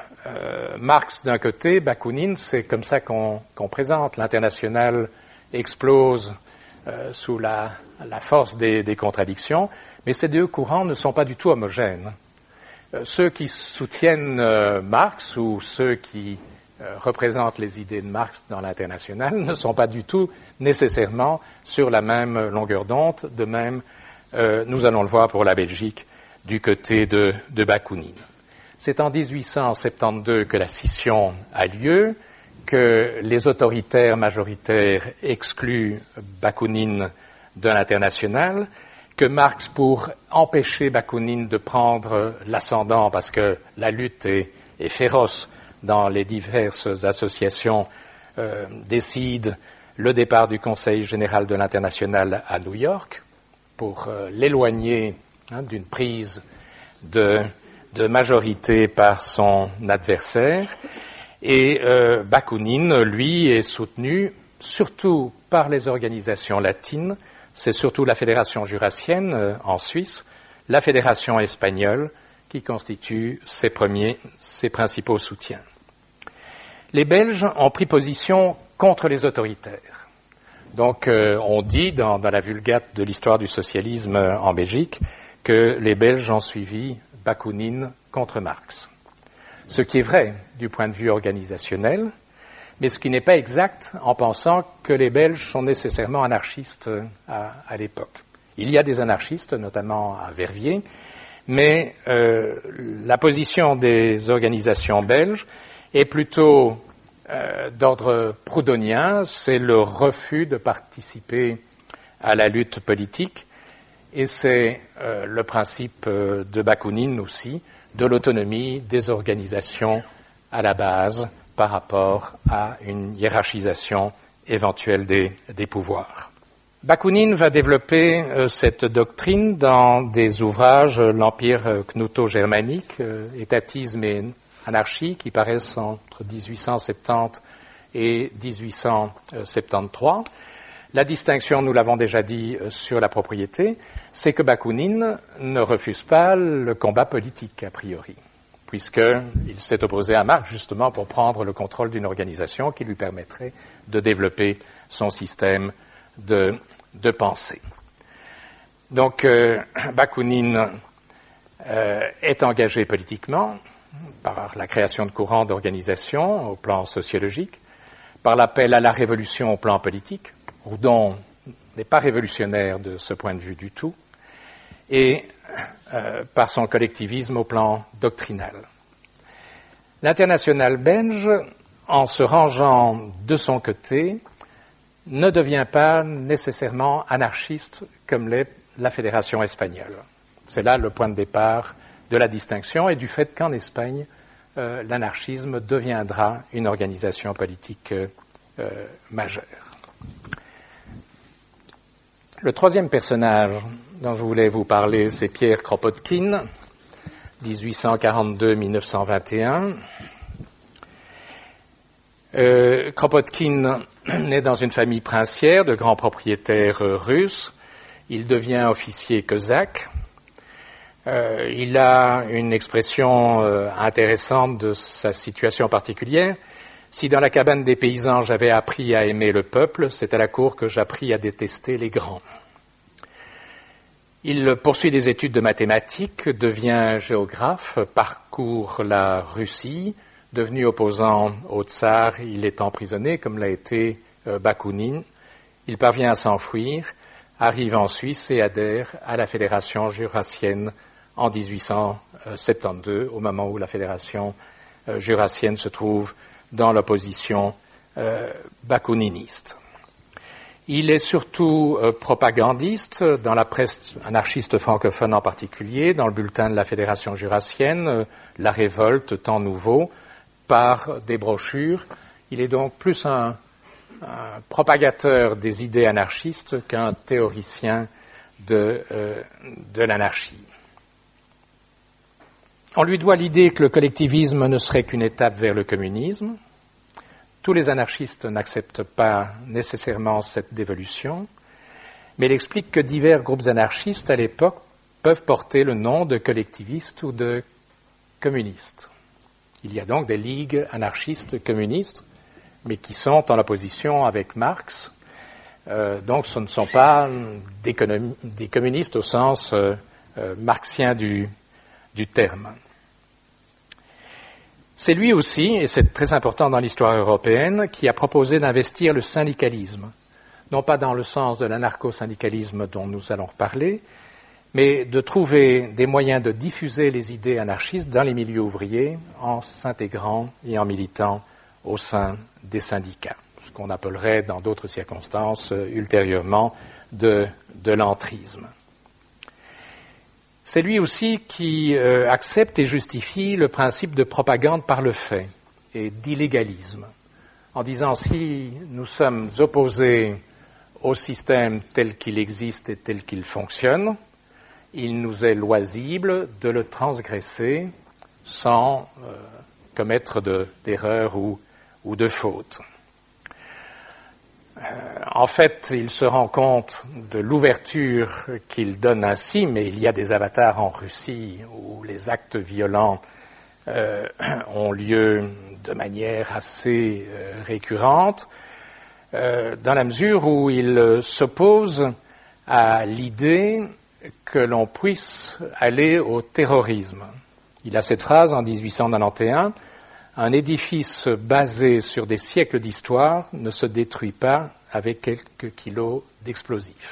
Marx d'un côté, Bakounine, c'est comme ça qu'on présente. L'international explose sous la force des contradictions, mais ces deux courants ne sont pas du tout homogènes. Ceux qui soutiennent Marx ou ceux qui représentent les idées de Marx dans l'international ne sont pas du tout nécessairement sur la même longueur d'onde. De même, nous allons le voir pour la Belgique du côté de Bakounine. C'est en 1872 que la scission a lieu, que les autoritaires majoritaires excluent Bakounine de l'international, que Marx, pour empêcher Bakounine de prendre l'ascendant, parce que la lutte est féroce dans les diverses associations, décide le départ du Conseil général de l'international à New York pour l'éloigner d'une prise de majorité par son adversaire. Et Bakounine, lui, est soutenu surtout par les organisations latines. C'est surtout la Fédération jurassienne en Suisse, la Fédération espagnole, qui constituent ses principaux soutiens. Les Belges ont pris position contre les autoritaires. Donc on dit dans la Vulgate de l'histoire du socialisme en Belgique que les Belges ont suivi Bakounine contre Marx. Ce qui est vrai du point de vue organisationnel, mais ce qui n'est pas exact en pensant que les Belges sont nécessairement anarchistes à l'époque. Il y a des anarchistes, notamment à Verviers, mais la position des organisations belges est plutôt d'ordre proudhonien, c'est le refus de participer à la lutte politique, et c'est le principe de Bakounine aussi, de l'autonomie des organisations à la base par rapport à une hiérarchisation éventuelle des pouvoirs. Bakounine va développer cette doctrine dans des ouvrages, l'Empire knuto-germanique, étatisme et anarchie, qui paraissent entre 1870 et 1873. La distinction, nous l'avons déjà dit, sur la propriété, c'est que Bakounine ne refuse pas le combat politique, a priori, puisqu'il s'est opposé à Marx justement pour prendre le contrôle d'une organisation qui lui permettrait de développer son système de pensée. Donc, Bakounine est engagé politiquement par la création de courants d'organisation au plan sociologique, par l'appel à la révolution au plan politique, Proudhon n'est pas révolutionnaire de ce point de vue du tout, et par son collectivisme au plan doctrinal. L'international belge, en se rangeant de son côté, ne devient pas nécessairement anarchiste comme l'est la Fédération espagnole. C'est là le point de départ de la distinction et du fait qu'en Espagne, l'anarchisme deviendra une organisation politique majeure. Le troisième personnage dont je voulais vous parler, c'est Pierre Kropotkin. 1842-1921. Kropotkin naît dans une famille princière de grands propriétaires russes. Il devient officier cosaque. Il a une expression intéressante de sa situation particulière. Si dans la cabane des paysans j'avais appris à aimer le peuple, c'est à la cour que j'appris à détester les grands. Il poursuit des études de mathématiques, devient géographe, parcourt la Russie. Devenu opposant au tsar, il est emprisonné, comme l'a été Bakounine. Il parvient à s'enfuir, arrive en Suisse et adhère à la Fédération jurassienne en 1872, au moment où la Fédération jurassienne se trouve dans l'opposition bakouniniste. Il est surtout propagandiste dans la presse anarchiste francophone en particulier, dans le bulletin de la Fédération jurassienne, La Révolte, Temps Nouveau, par des brochures. Il est donc plus un propagateur des idées anarchistes qu'un théoricien de l'anarchie. On lui doit l'idée que le collectivisme ne serait qu'une étape vers le communisme. Tous les anarchistes n'acceptent pas nécessairement cette dévolution, mais il explique que divers groupes anarchistes à l'époque peuvent porter le nom de collectivistes ou de communistes. Il y a donc des ligues anarchistes communistes, mais qui sont en opposition avec Marx. Donc ce ne sont pas des communistes au sens marxien du terme. C'est lui aussi, et c'est très important dans l'histoire européenne, qui a proposé d'investir le syndicalisme, non pas dans le sens de l'anarcho-syndicalisme dont nous allons reparler, mais de trouver des moyens de diffuser les idées anarchistes dans les milieux ouvriers en s'intégrant et en militant au sein des syndicats, ce qu'on appellerait dans d'autres circonstances ultérieurement de l'entrisme. C'est lui aussi qui accepte et justifie le principe de propagande par le fait et d'illégalisme, en disant si nous sommes opposés au système tel qu'il existe et tel qu'il fonctionne, il nous est loisible de le transgresser sans commettre d'erreurs ou de fautes. En fait, il se rend compte de l'ouverture qu'il donne ainsi, mais il y a des avatars en Russie où les actes violents ont lieu de manière assez récurrente, dans la mesure où il s'oppose à l'idée que l'on puisse aller au terrorisme. Il a cette phrase en 1891, « Un édifice basé sur des siècles d'histoire ne se détruit pas avec quelques kilos d'explosifs. »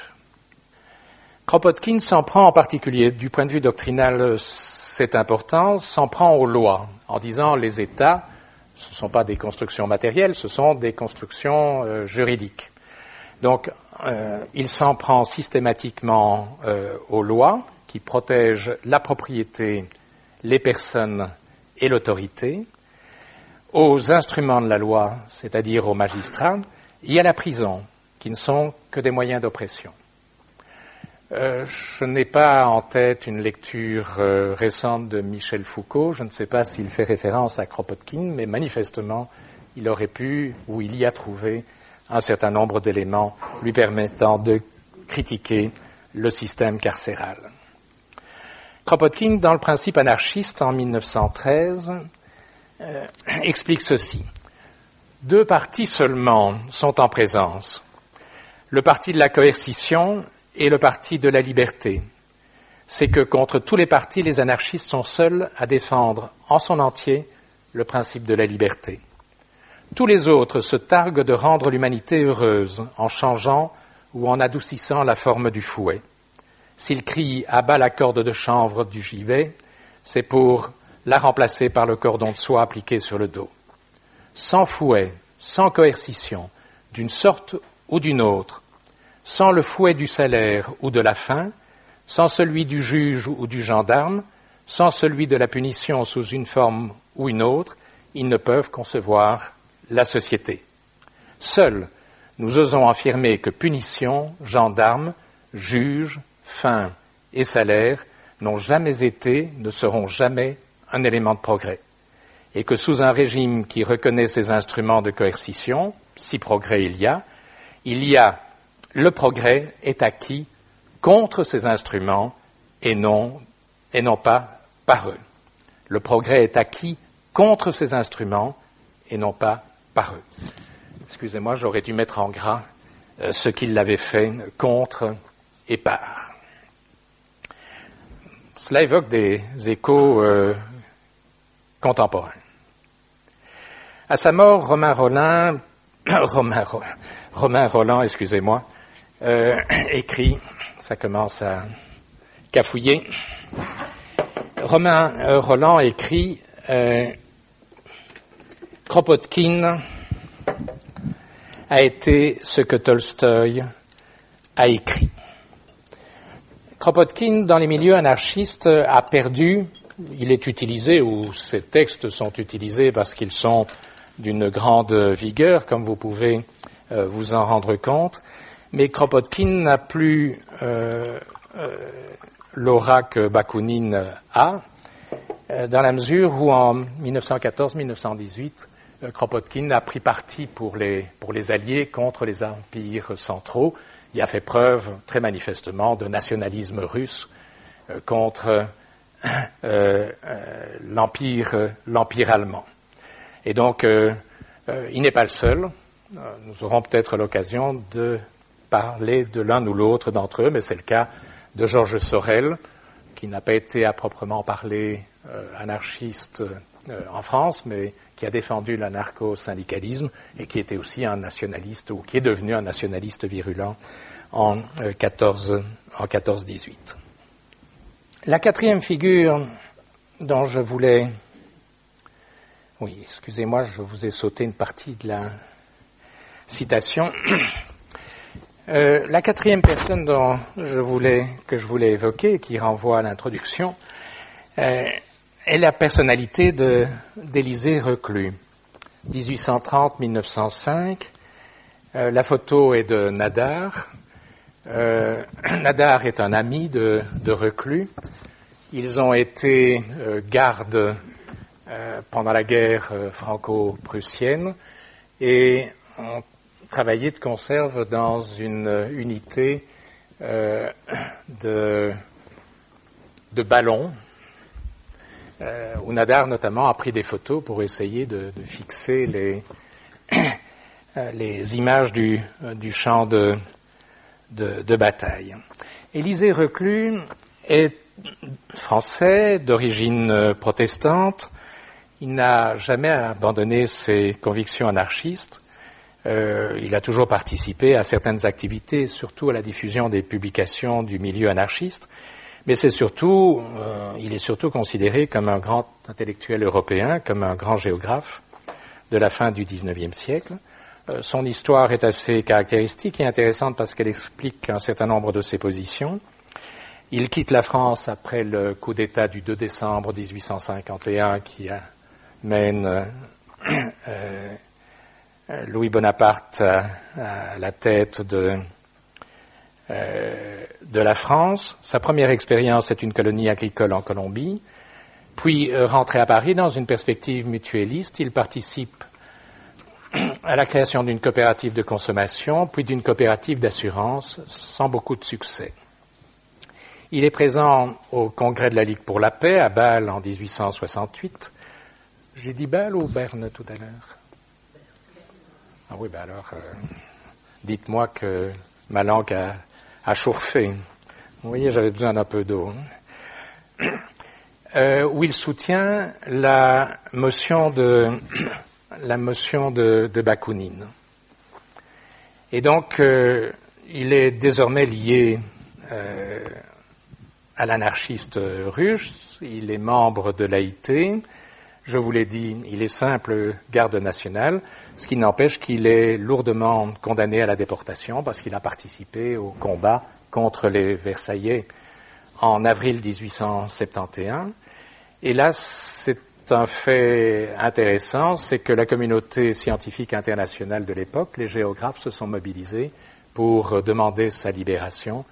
Kropotkin s'en prend en particulier, du point de vue doctrinal, c'est important, s'en prend aux lois, en disant les États, ce ne sont pas des constructions matérielles, ce sont des constructions juridiques. Donc, il s'en prend systématiquement aux lois qui protègent la propriété, les personnes et l'autorité, aux instruments de la loi, c'est-à-dire aux magistrats, et à la prison, qui ne sont que des moyens d'oppression. Je n'ai pas en tête une lecture récente de Michel Foucault, je ne sais pas s'il fait référence à Kropotkin, mais manifestement, il aurait pu, ou il y a trouvé, un certain nombre d'éléments lui permettant de critiquer le système carcéral. Kropotkin, dans le principe anarchiste en 1913, explique ceci. Deux partis seulement sont en présence. Le parti de la coercition et le parti de la liberté. C'est que contre tous les partis, les anarchistes sont seuls à défendre en son entier le principe de la liberté. Tous les autres se targuent de rendre l'humanité heureuse en changeant ou en adoucissant la forme du fouet. S'ils crient « à bas la corde de chanvre du gibet », c'est pour la remplacer par le cordon de soie appliqué sur le dos. Sans fouet, sans coercition, d'une sorte ou d'une autre, sans le fouet du salaire ou de la faim, sans celui du juge ou du gendarme, sans celui de la punition sous une forme ou une autre, ils ne peuvent concevoir la société. Seuls, nous osons affirmer que punition, gendarme, juge, faim et salaire n'ont jamais été, ne seront jamais un élément de progrès. Et que sous un régime qui reconnaît ces instruments de coercition, si progrès il y a, le progrès est acquis contre ces instruments et non pas par eux. Le progrès est acquis contre ces instruments et non pas par eux. Excusez-moi, j'aurais dû mettre en gras ce qu'il l'avait fait contre et par. Cela évoque des échos contemporains. À sa mort, Romain Rolland, excusez-moi, écrit, ça commence à cafouiller. Romain Rolland écrit Kropotkin a été ce que Tolstoï a écrit. Kropotkin, dans les milieux anarchistes, a perdu, il est utilisé, ou ses textes sont utilisés parce qu'ils sont d'une grande vigueur, comme vous pouvez vous en rendre compte, mais Kropotkin n'a plus l'aura que Bakounine a, dans la mesure où en 1914-1918, Kropotkin a pris parti pour les Alliés contre les empires centraux. Il a fait preuve très manifestement de nationalisme russe contre l'empire allemand. Et donc, il n'est pas le seul. Nous aurons peut-être l'occasion de parler de l'un ou l'autre d'entre eux, mais c'est le cas de Georges Sorel, qui n'a pas été à proprement parler anarchiste en France, mais qui a défendu l'anarcho-syndicalisme et qui était aussi un nationaliste, ou qui est devenu un nationaliste virulent en 14-18. La quatrième figure dont je voulais... Oui, excusez-moi, je vous ai sauté une partie de la citation. La quatrième personne que je voulais évoquer, qui renvoie à l'introduction, est la personnalité d'Élisée Reclus. 1830-1905, la photo est de Nadar. Nadar est un ami de Reclus. Ils ont été gardes pendant la guerre franco-prussienne et ont travaillé de conserve dans une unité de ballons, où Nadar notamment a pris des photos pour essayer de fixer les images du champ de bataille. Élisée Reclus est français, d'origine protestante. Il n'a jamais abandonné ses convictions anarchistes. Il a toujours participé à certaines activités, surtout à la diffusion des publications du milieu anarchiste. Mais il est surtout considéré comme un grand intellectuel européen, comme un grand géographe de la fin du XIXe siècle. Son histoire est assez caractéristique et intéressante parce qu'elle explique un certain nombre de ses positions. Il quitte la France après le coup d'État du 2 décembre 1851 qui amène Louis Bonaparte à la tête de la France. Sa première expérience est une colonie agricole en Colombie. Puis, rentré à Paris dans une perspective mutualiste, il participe à la création d'une coopérative de consommation, puis d'une coopérative d'assurance, sans beaucoup de succès. Il est présent au congrès de la Ligue pour la paix à Bâle en 1868. J'ai dit Bâle ou Berne tout à l'heure? Ah oui, ben alors, dites-moi que ma langue a chauffé. Vous voyez, j'avais besoin d'un peu d'eau. Où il soutient la motion de Bakounine. Et donc, il est désormais lié à l'anarchiste russe. Il est membre de l'AIT. Je vous l'ai dit, il est simple garde national, ce qui n'empêche qu'il est lourdement condamné à la déportation parce qu'il a participé au combat contre les Versaillais en avril 1871. Et là, c'est un fait intéressant, c'est que la communauté scientifique internationale de l'époque, les géographes, se sont mobilisés pour demander sa libération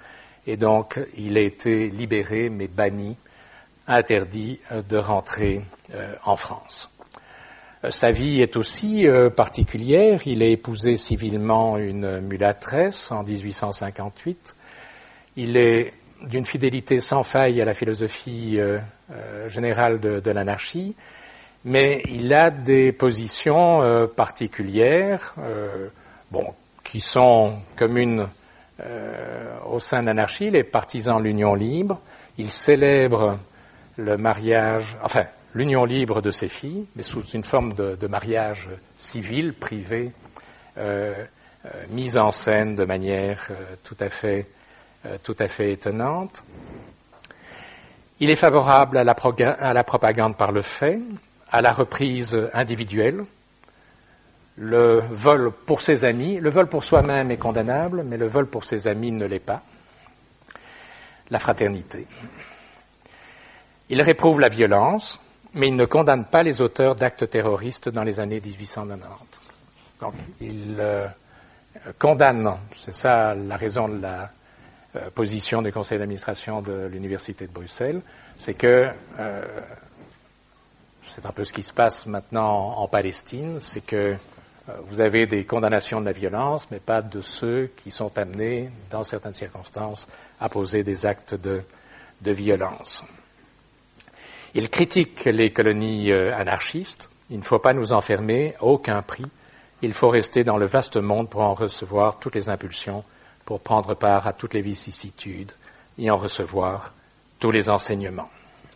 et donc il a été libéré mais banni, interdit de rentrer en France. Sa vie est aussi particulière. Il a épousé civilement une mulâtresse en 1858. Il est d'une fidélité sans faille à la philosophie générale de l'anarchie, mais il a des positions particulières, qui sont communes au sein de l'anarchie. Les partisans de l'union libre, il célèbre le mariage, l'union libre de ses filles, mais sous une forme de mariage civil, privé, mise en scène de manière tout à fait étonnante. Il est favorable à la propagande par le fait, à la reprise individuelle, le vol pour ses amis. Le vol pour soi-même est condamnable, mais le vol pour ses amis ne l'est pas. La fraternité. Il réprouve la violence, mais il ne condamne pas les auteurs d'actes terroristes dans les années 1890. Donc, il condamne, c'est ça la raison de la position du conseil d'administration de l'Université de Bruxelles, c'est que c'est un peu ce qui se passe maintenant en Palestine, c'est que vous avez des condamnations de la violence, mais pas de ceux qui sont amenés, dans certaines circonstances, à poser des actes de violence. Il critique les colonies anarchistes. Il ne faut pas nous enfermer à aucun prix. Il faut rester dans le vaste monde pour en recevoir toutes les impulsions, pour prendre part à toutes les vicissitudes et en recevoir tous les enseignements.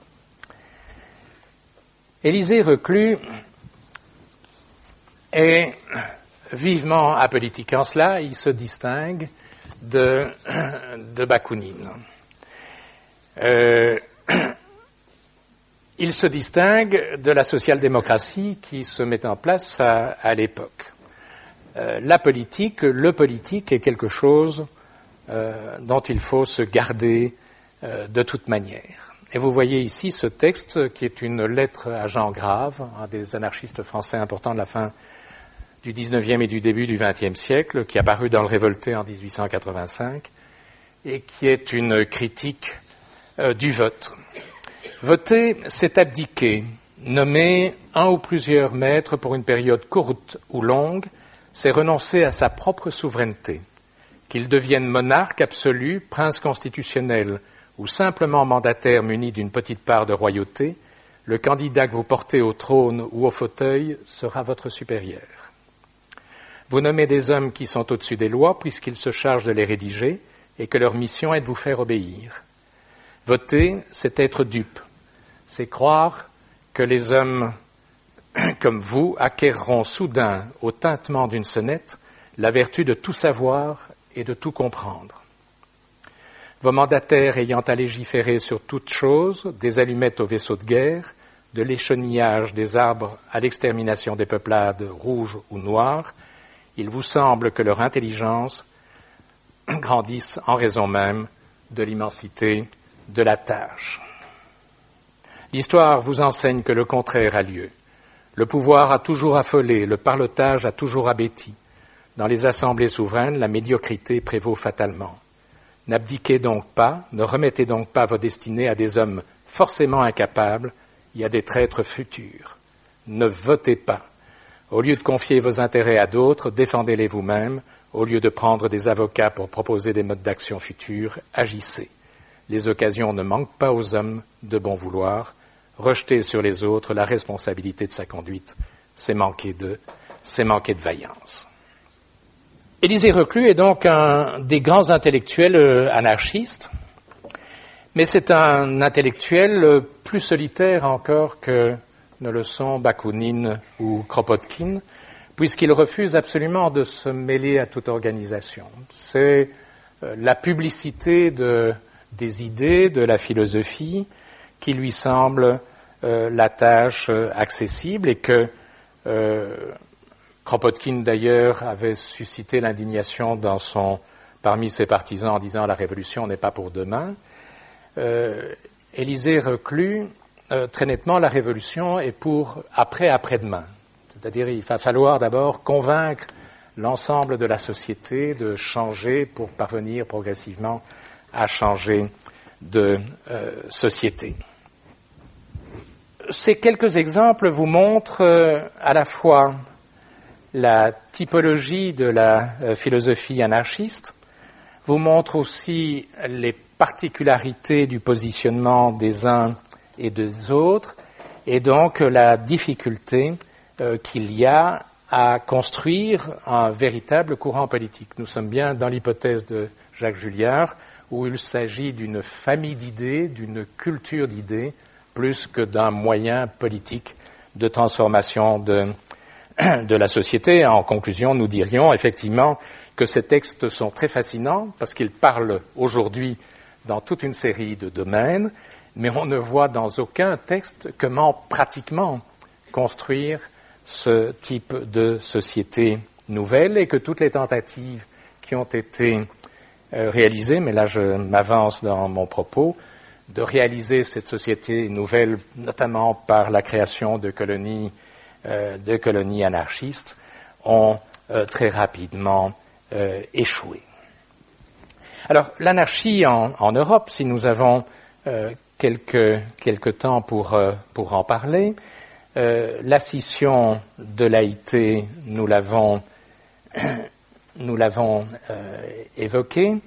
Élisée Reclus est vivement apolitique. En cela, il se distingue de Bakounine. Il se distingue de la social-démocratie qui se met en place à l'époque. Le politique est quelque chose dont il faut se garder de toute manière. Et vous voyez ici ce texte qui est une lettre à Jean Grave, un des anarchistes français importants de la fin du XIXe et du début du XXe siècle, qui est apparu dans le Révolté en 1885, et qui est une critique du vote. Voter, c'est abdiquer, nommer un ou plusieurs maîtres pour une période courte ou longue, c'est renoncer à sa propre souveraineté. Qu'il devienne monarque absolu, prince constitutionnel ou simplement mandataire muni d'une petite part de royauté, le candidat que vous portez au trône ou au fauteuil sera votre supérieur. Vous nommez des hommes qui sont au-dessus des lois puisqu'ils se chargent de les rédiger et que leur mission est de vous faire obéir. Voter, c'est être dupe. C'est croire que les hommes comme vous acquerront soudain, au tintement d'une sonnette, la vertu de tout savoir et de tout comprendre. Vos mandataires ayant à légiférer sur toutes choses, des allumettes aux vaisseaux de guerre, de l'échenillage des arbres à l'extermination des peuplades rouges ou noires, il vous semble que leur intelligence grandisse en raison même de l'immensité de la tâche. L'histoire vous enseigne que le contraire a lieu. Le pouvoir a toujours affolé, le parlotage a toujours abêti. Dans les assemblées souveraines, la médiocrité prévaut fatalement. N'abdiquez donc pas, ne remettez donc pas vos destinées à des hommes forcément incapables et à des traîtres futurs. Ne votez pas. Au lieu de confier vos intérêts à d'autres, défendez-les vous-même. Au lieu de prendre des avocats pour proposer des modes d'action futurs, agissez. Les occasions ne manquent pas aux hommes de bon vouloir. Rejeter sur les autres la responsabilité de sa conduite, c'est manquer de vaillance. Élisée Reclus est donc un des grands intellectuels anarchistes, mais c'est un intellectuel plus solitaire encore que ne le sont Bakounine ou Kropotkin, puisqu'il refuse absolument de se mêler à toute organisation. C'est la publicité des idées, de la philosophie, qui lui semble la tâche accessible et que Kropotkin d'ailleurs avait suscité l'indignation parmi ses partisans en disant la révolution n'est pas pour demain. Élisée Reclus, très nettement, la révolution est pour après-demain. C'est-à-dire il va falloir d'abord convaincre l'ensemble de la société de changer pour parvenir progressivement à changer de société. Ces quelques exemples vous montrent à la fois la typologie de la philosophie anarchiste, vous montrent aussi les particularités du positionnement des uns et des autres, et donc la difficulté qu'il y a à construire un véritable courant politique. Nous sommes bien dans l'hypothèse de Jacques Julliard, où il s'agit d'une famille d'idées, d'une culture d'idées, plus que d'un moyen politique de transformation de la société. En conclusion, nous dirions effectivement que ces textes sont très fascinants parce qu'ils parlent aujourd'hui dans toute une série de domaines, mais on ne voit dans aucun texte comment pratiquement construire ce type de société nouvelle, et que toutes les tentatives qui ont été réalisées, mais là je m'avance dans mon propos, de réaliser cette société nouvelle, notamment par la création de colonies anarchistes, ont très rapidement échoué. Alors, l'anarchie en Europe, si nous avons quelques temps pour en parler, la scission de l'Haïti, nous l'avons évoqué.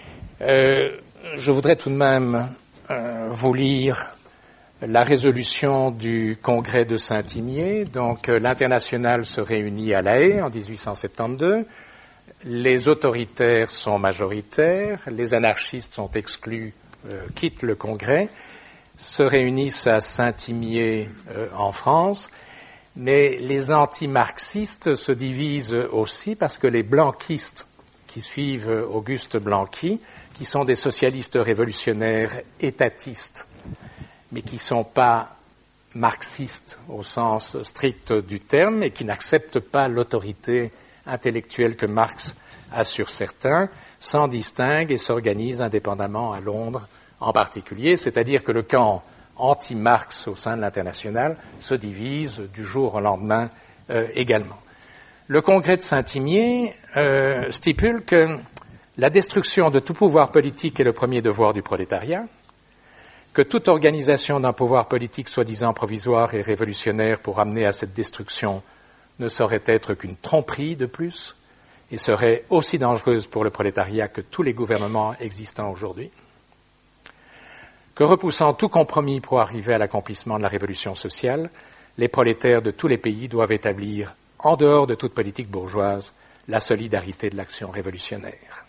Je voudrais tout de même vous lire la résolution du Congrès de Saint-Imier. Donc, l'Internationale se réunit à La Haye en 1872. Les autoritaires sont majoritaires, les anarchistes sont exclus, quittent le Congrès, se réunissent à Saint-Imier en France, mais les anti-marxistes se divisent aussi parce que les blanquistes qui suivent Auguste Blanqui, qui sont des socialistes révolutionnaires étatistes, mais qui ne sont pas marxistes au sens strict du terme et qui n'acceptent pas l'autorité intellectuelle que Marx a sur certains, s'en distinguent et s'organisent indépendamment à Londres en particulier, c'est-à-dire que le camp anti-Marx au sein de l'Internationale se divise du jour au lendemain également. Le Congrès de Saint-Imier stipule que la destruction de tout pouvoir politique est le premier devoir du prolétariat, que toute organisation d'un pouvoir politique soi-disant provisoire et révolutionnaire pour amener à cette destruction ne saurait être qu'une tromperie de plus et serait aussi dangereuse pour le prolétariat que tous les gouvernements existants aujourd'hui, que repoussant tout compromis pour arriver à l'accomplissement de la révolution sociale, les prolétaires de tous les pays doivent établir, en dehors de toute politique bourgeoise, la solidarité de l'action révolutionnaire.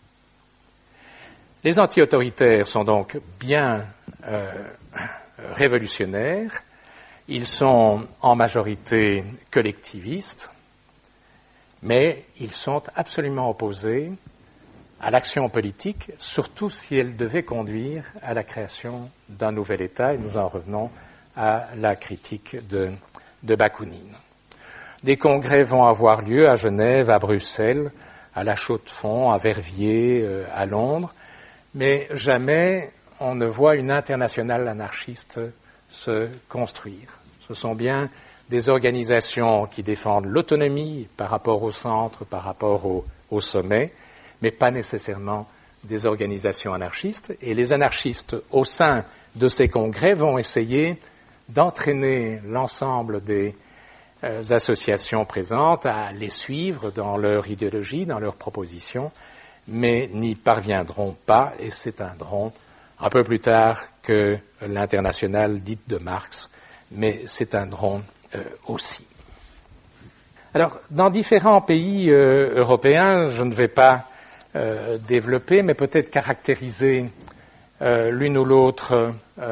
Les anti-autoritaires sont donc bien révolutionnaires, ils sont en majorité collectivistes, mais ils sont absolument opposés à l'action politique, surtout si elle devait conduire à la création d'un nouvel État, et nous en revenons à la critique de Bakounine. Des congrès vont avoir lieu à Genève, à Bruxelles, à La Chaux-de-Fonds, à Verviers, à Londres, mais jamais on ne voit une internationale anarchiste se construire. Ce sont bien des organisations qui défendent l'autonomie par rapport au centre, par rapport au sommet, mais pas nécessairement des organisations anarchistes. Et les anarchistes, au sein de ces congrès, vont essayer d'entraîner l'ensemble des associations présentes à les suivre dans leur idéologie, dans leurs propositions, mais n'y parviendront pas et s'éteindront un peu plus tard que l'internationale dite de Marx, mais s'éteindront aussi. Alors, dans différents pays européens, je ne vais pas développer, mais peut-être caractériser l'une ou l'autre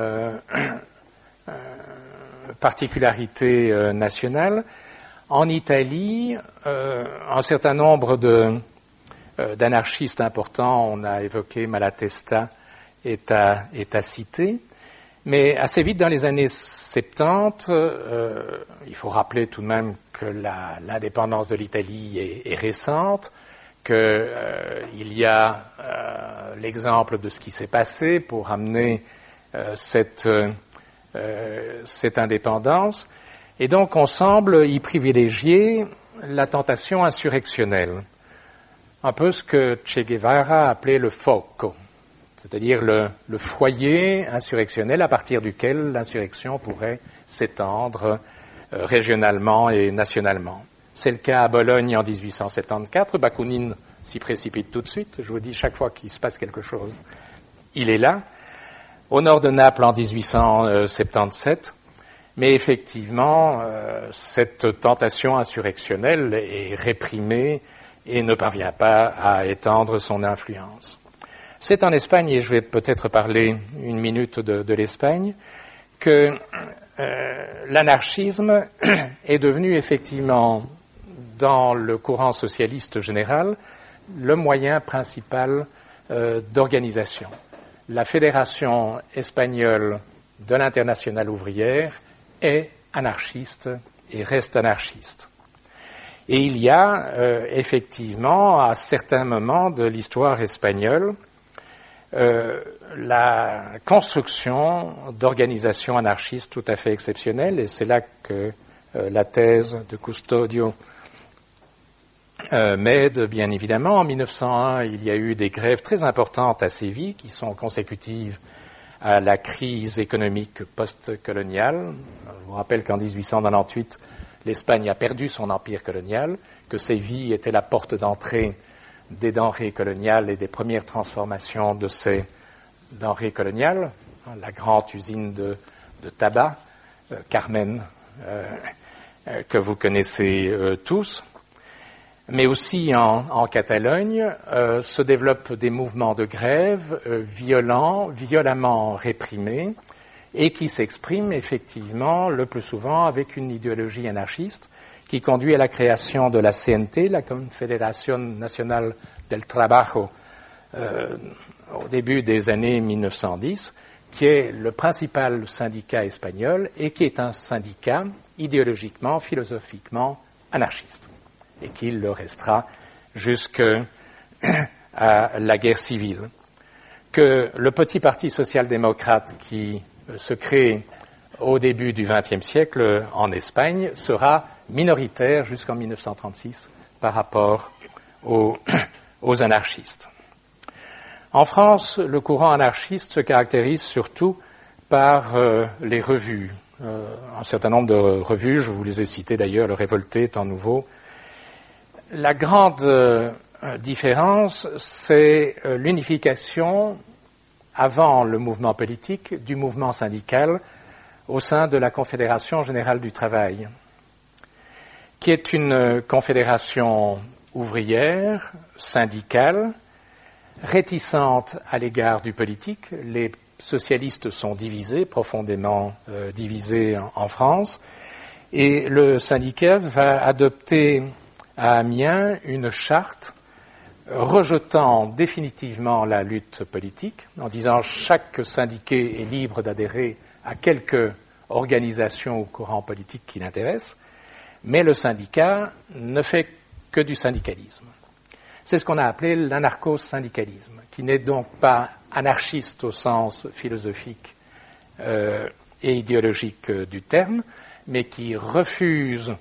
particularité nationale. En Italie, un certain nombre d'anarchistes importants, on a évoqué Malatesta, est à citer, mais assez vite dans les années 70, il faut rappeler tout de même que l'indépendance de l'Italie est récente, qu'il y a l'exemple de ce qui s'est passé pour amener cette indépendance, et donc on semble y privilégier la tentation insurrectionnelle, un peu ce que Che Guevara appelait le foco, c'est-à-dire le foyer insurrectionnel à partir duquel l'insurrection pourrait s'étendre régionalement et nationalement. C'est le cas à Bologne en 1874. Bakounine s'y précipite tout de suite. Je vous dis, chaque fois qu'il se passe quelque chose, il est là. Au nord de Naples en 1877. Mais effectivement, cette tentation insurrectionnelle est réprimée et ne parvient pas à étendre son influence. C'est en Espagne, et je vais peut-être parler une minute de l'Espagne, que l'anarchisme est devenu effectivement, dans le courant socialiste général, le moyen principal d'organisation. La Fédération espagnole de l'Internationale ouvrière est anarchiste et reste anarchiste. Et il y a effectivement, à certains moments de l'histoire espagnole, la construction d'organisations anarchistes tout à fait exceptionnelles, et c'est là que la thèse de Custodio m'aide, bien évidemment. En 1901, il y a eu des grèves très importantes à Séville, qui sont consécutives à la crise économique post-coloniale. Je vous rappelle qu'en 1898, l'Espagne a perdu son empire colonial, que Séville était la porte d'entrée des denrées coloniales et des premières transformations de ces denrées coloniales. La grande usine de tabac, Carmen, que vous connaissez tous. Mais aussi en Catalogne, se développent des mouvements de grève violemment réprimés, et qui s'expriment effectivement le plus souvent avec une idéologie anarchiste qui conduit à la création de la CNT, la Confederación Nacional del Trabajo, au début des années 1910, qui est le principal syndicat espagnol et qui est un syndicat idéologiquement, philosophiquement anarchiste, et qui le restera jusqu'à la guerre civile. Que le petit parti social-démocrate qui se crée au début du XXe siècle en Espagne sera minoritaire jusqu'en 1936 par rapport aux anarchistes. En France, le courant anarchiste se caractérise surtout par les revues. Un certain nombre de revues, je vous les ai citées d'ailleurs, Le Révolté, Temps Nouveau. La grande différence, c'est l'unification, avant le mouvement politique, du mouvement syndical au sein de la Confédération générale du travail, qui est une confédération ouvrière, syndicale, réticente à l'égard du politique. Les socialistes sont divisés, profondément divisés en France, et le syndicat va adopter à Amiens une charte rejetant définitivement la lutte politique, en disant chaque syndiqué est libre d'adhérer à quelque organisation ou courant politique qui l'intéresse, mais le syndicat ne fait que du syndicalisme. C'est ce qu'on a appelé l'anarcho-syndicalisme, qui n'est donc pas anarchiste au sens philosophique et idéologique du terme, mais qui refuse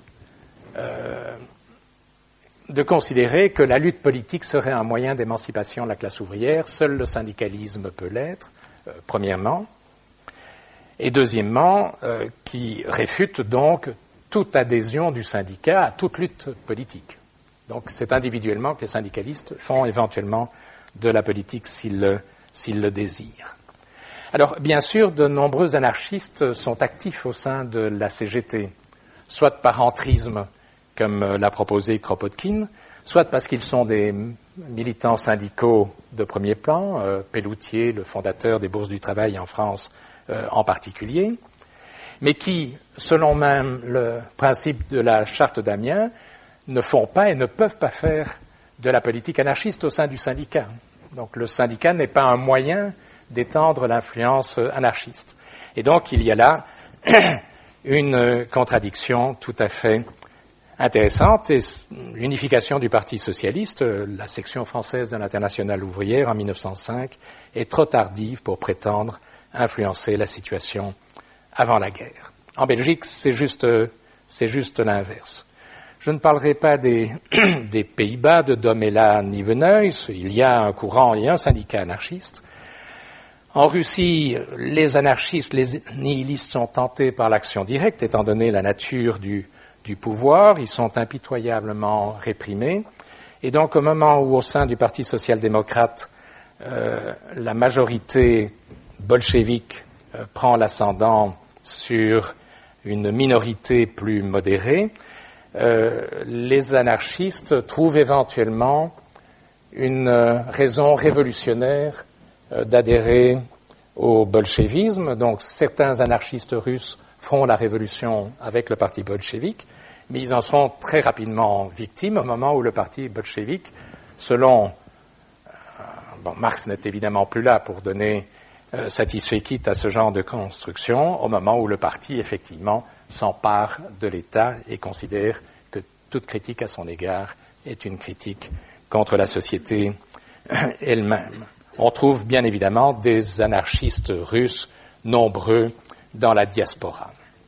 de considérer que la lutte politique serait un moyen d'émancipation de la classe ouvrière. Seul le syndicalisme peut l'être, premièrement. Et deuxièmement, qui réfute donc toute adhésion du syndicat à toute lutte politique. Donc c'est individuellement que les syndicalistes font éventuellement de la politique s'ils le désirent. Alors, bien sûr, de nombreux anarchistes sont actifs au sein de la CGT, soit par entrisme, comme l'a proposé Kropotkin, soit parce qu'ils sont des militants syndicaux de premier plan, Pelloutier, le fondateur des bourses du travail en France en particulier, mais qui, selon même le principe de la charte d'Amiens, ne font pas et ne peuvent pas faire de la politique anarchiste au sein du syndicat. Donc le syndicat n'est pas un moyen d'étendre l'influence anarchiste. Et donc il y a là une contradiction tout à fait intéressante, et l'unification du Parti socialiste, la section française de l'Internationale ouvrière en 1905, est trop tardive pour prétendre influencer la situation avant la guerre. En Belgique, c'est juste l'inverse. Je ne parlerai pas des Pays-Bas, de Domela ni Veneuil. Il y a un courant et un syndicat anarchiste. En Russie, les anarchistes, les nihilistes sont tentés par l'action directe, étant donné la nature du pouvoir. Ils sont impitoyablement réprimés. Et donc, au moment où, au sein du Parti social-démocrate, la majorité bolchevique prend l'ascendant sur une minorité plus modérée, les anarchistes trouvent éventuellement une raison révolutionnaire d'adhérer au bolchevisme. Donc certains anarchistes russes feront la révolution avec le parti bolchevique, mais ils en seront très rapidement victimes au moment où le parti bolchevique, selon... Marx n'est évidemment plus là pour donner satisfecit à ce genre de construction, au moment où le parti, effectivement, s'empare de l'État et considère que toute critique à son égard est une critique contre la société elle-même. On trouve bien évidemment des anarchistes russes nombreux dans la diaspora.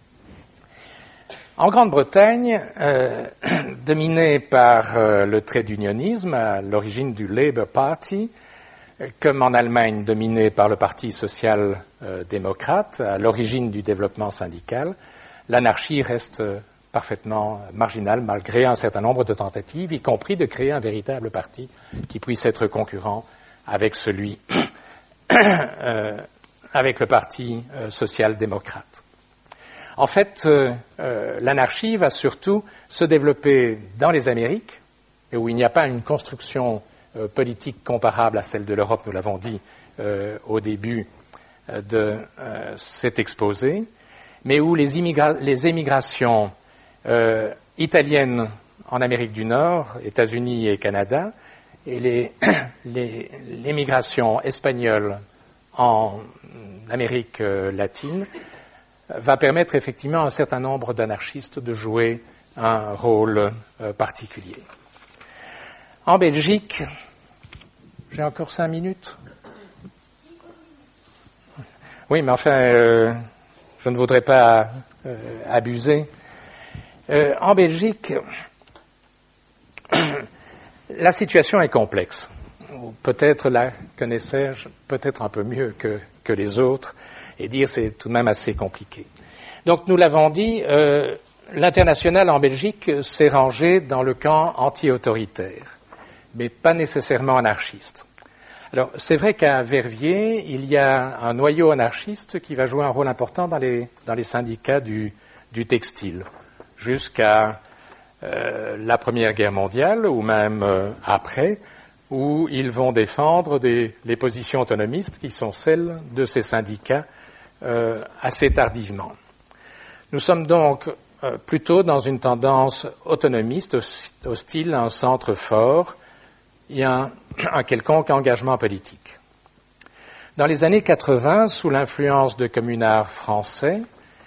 En Grande-Bretagne, dominée par le trade unionisme, à l'origine du Labour Party, comme en Allemagne dominée par le Parti social-démocrate, à l'origine du développement syndical, l'anarchie reste parfaitement marginale malgré un certain nombre de tentatives, y compris de créer un véritable parti qui puisse être concurrent avec celui, avec le Parti social-démocrate. En fait, l'anarchie va surtout se développer dans les Amériques, et où il n'y a pas une construction politique comparable à celle de l'Europe, nous l'avons dit au début de cet exposé, mais où les émigrations italiennes en Amérique du Nord, États-Unis et Canada, et l'émigration espagnole en Amérique latine va permettre effectivement à un certain nombre d'anarchistes de jouer un rôle particulier. En Belgique, j'ai encore 5 minutes. Oui, mais enfin, je ne voudrais pas abuser. En Belgique, la situation est complexe. Peut-être la connaissais-je peut-être un peu mieux que les autres, et dire c'est tout de même assez compliqué. Donc, nous l'avons dit, l'international en Belgique s'est rangé dans le camp anti-autoritaire, mais pas nécessairement anarchiste. Alors, c'est vrai qu'à Verviers, il y a un noyau anarchiste qui va jouer un rôle important dans les syndicats du textile, jusqu'à la Première Guerre mondiale, ou même après, où ils vont défendre les positions autonomistes qui sont celles de ces syndicats assez tardivement. Nous sommes donc plutôt dans une tendance autonomiste, hostile à un centre fort et à un quelconque engagement politique. Dans les années 80, sous l'influence de communards français,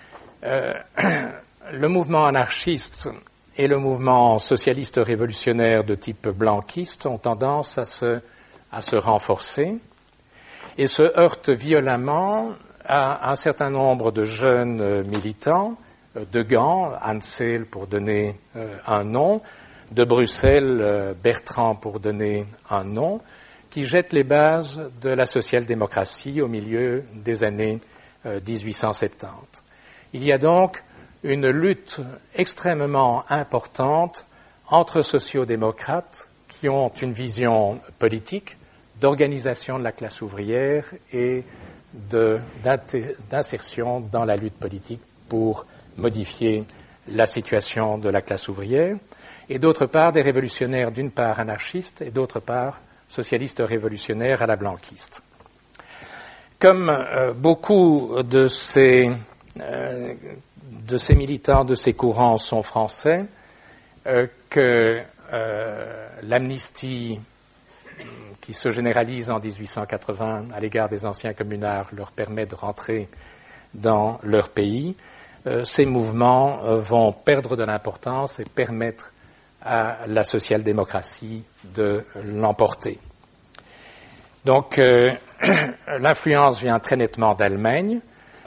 le mouvement anarchiste et le mouvement socialiste révolutionnaire de type blanquiste ont tendance à se renforcer et se heurtent violemment à un certain nombre de jeunes militants, de Gand, Ansel pour donner un nom, de Bruxelles, Bertrand pour donner un nom, qui jettent les bases de la social-démocratie au milieu des années 1870. Il y a donc une lutte extrêmement importante entre sociaux-démocrates qui ont une vision politique d'organisation de la classe ouvrière et d'insertion dans la lutte politique pour modifier la situation de la classe ouvrière, et d'autre part des révolutionnaires, d'une part anarchistes et d'autre part socialistes révolutionnaires à la blanquiste. Comme beaucoup de ces militants, de ces courants sont français, que l'amnistie qui se généralise en 1880 à l'égard des anciens communards leur permet de rentrer dans leur pays, ces mouvements vont perdre de l'importance et permettre à la social-démocratie de l'emporter. Donc, l'influence vient très nettement d'Allemagne,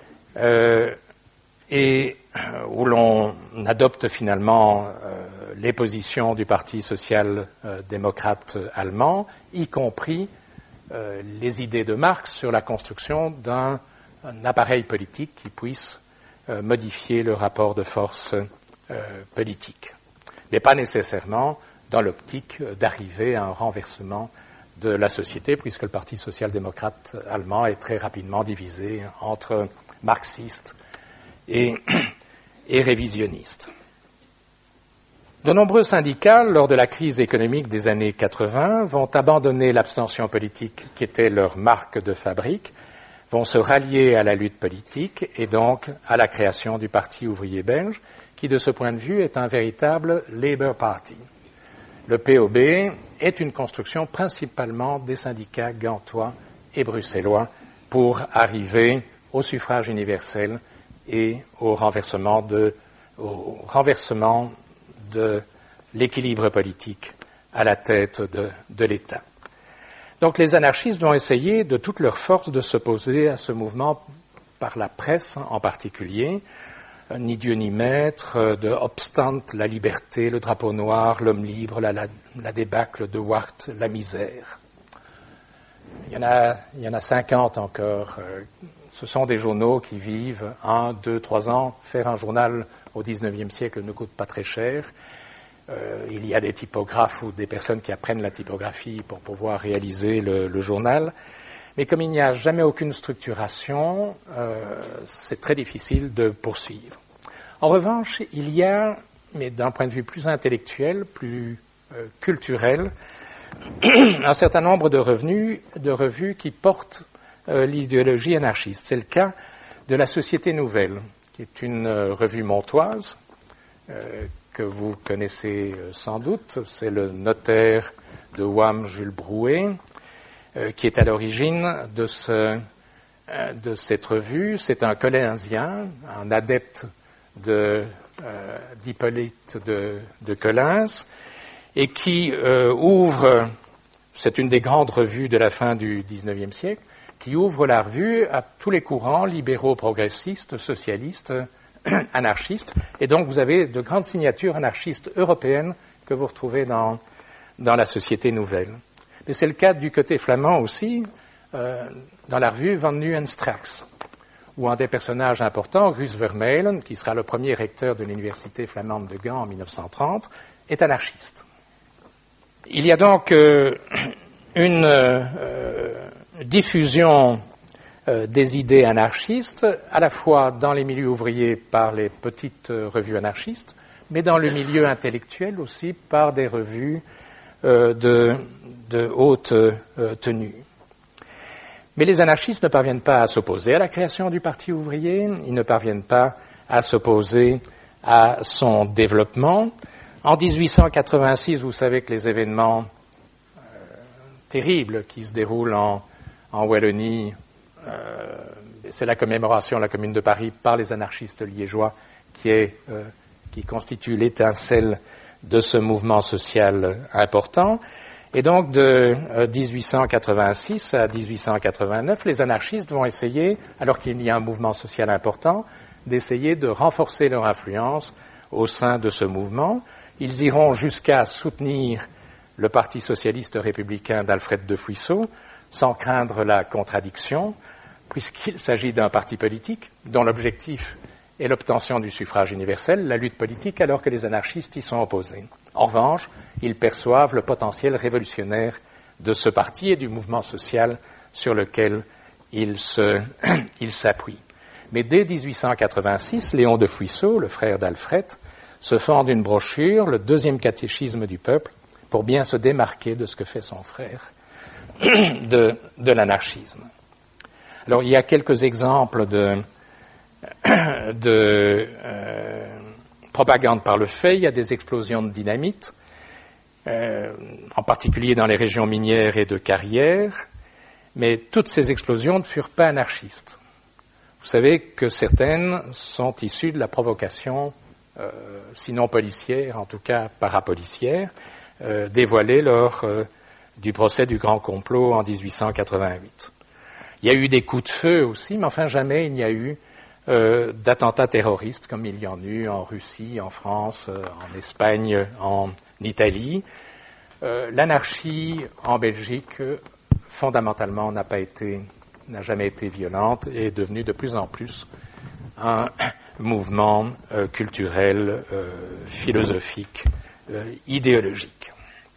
et où l'on adopte finalement les positions du Parti social-démocrate allemand, y compris les idées de Marx sur la construction d'un appareil politique qui puisse modifier le rapport de force politique, mais pas nécessairement dans l'optique d'arriver à un renversement de la société, puisque le Parti social-démocrate allemand est très rapidement divisé entre marxistes et révisionnistes. De nombreux syndicats, lors de la crise économique des années 80, vont abandonner l'abstention politique qui était leur marque de fabrique, vont se rallier à la lutte politique et donc à la création du Parti ouvrier belge, qui de ce point de vue est un véritable Labour Party. Le POB est une construction principalement des syndicats gantois et bruxellois pour arriver au suffrage universel et au renversement de l'équilibre politique à la tête de l'État. Donc les anarchistes vont essayer de toute leur force de s'opposer à ce mouvement par la presse en particulier, ni Dieu ni maître, de Obstant, la liberté, le drapeau noir, l'homme libre, la débâcle de Wart, la misère. Il y en a 50 encore. Ce sont des journaux qui vivent 1, 2, 3 ans. Faire un journal au XIXe siècle ne coûte pas très cher. Il y a des typographes ou des personnes qui apprennent la typographie pour pouvoir réaliser le journal. Mais comme il n'y a jamais aucune structuration, c'est très difficile de poursuivre. En revanche, il y a, mais d'un point de vue plus intellectuel, plus culturel, un certain nombre de revues qui portent l'idéologie anarchiste. C'est le cas de La Société Nouvelle, qui est une revue montoise que vous connaissez sans doute. C'est le notaire de Ouham, Jules Brouet, qui est à l'origine de cette revue. C'est un collenzien, un adepte d'Hippolyte de Collins, et qui ouvre, c'est une des grandes revues de la fin du XIXe siècle, qui ouvre la revue à tous les courants libéraux, progressistes, socialistes, anarchistes, et donc vous avez de grandes signatures anarchistes européennes que vous retrouvez dans la Société Nouvelle. Mais c'est le cas du côté flamand aussi, dans la revue Van Nu en Strax, où un des personnages importants, Ruus Vermeulen, qui sera le premier recteur de l'université flamande de Gand en 1930, est anarchiste. Il y a donc une diffusion des idées anarchistes, à la fois dans les milieux ouvriers par les petites revues anarchistes, mais dans le milieu intellectuel aussi par des revues de haute tenue. Mais les anarchistes ne parviennent pas à s'opposer à la création du Parti ouvrier, ils ne parviennent pas à s'opposer à son développement. En 1886, vous savez que les événements terribles qui se déroulent en Wallonie, c'est la commémoration de la Commune de Paris par les anarchistes liégeois qui constitue l'étincelle de ce mouvement social important. Et donc de 1886 à 1889, les anarchistes vont essayer, alors qu'il y a un mouvement social important, d'essayer de renforcer leur influence au sein de ce mouvement. Ils iront jusqu'à soutenir le Parti socialiste républicain d'Alfred de Fuisseau, sans craindre la contradiction, puisqu'il s'agit d'un parti politique dont l'objectif est l'obtention du suffrage universel, la lutte politique, alors que les anarchistes y sont opposés. En revanche, ils perçoivent le potentiel révolutionnaire de ce parti et du mouvement social sur lequel ils s'appuient. Mais dès 1886, Léon de Fuisseau, le frère d'Alfred, se fonde une brochure, le deuxième catéchisme du peuple, pour bien se démarquer de ce que fait son frère de l'anarchisme. Alors, il y a quelques exemples de propagande par le fait. Il y a des explosions de dynamite, en particulier dans les régions minières et de carrières, mais toutes ces explosions ne furent pas anarchistes. Vous savez que certaines sont issues de la provocation, sinon policière, en tout cas parapolicière, dévoilée lors du procès du Grand Complot en 1888. Il y a eu des coups de feu aussi, mais enfin jamais il n'y a eu d'attentats terroristes comme il y en a eu en Russie, en France, en Espagne, en Italie. L'anarchie en Belgique fondamentalement n'a jamais été violente et est devenue de plus en plus un mouvement culturel, philosophique, idéologique.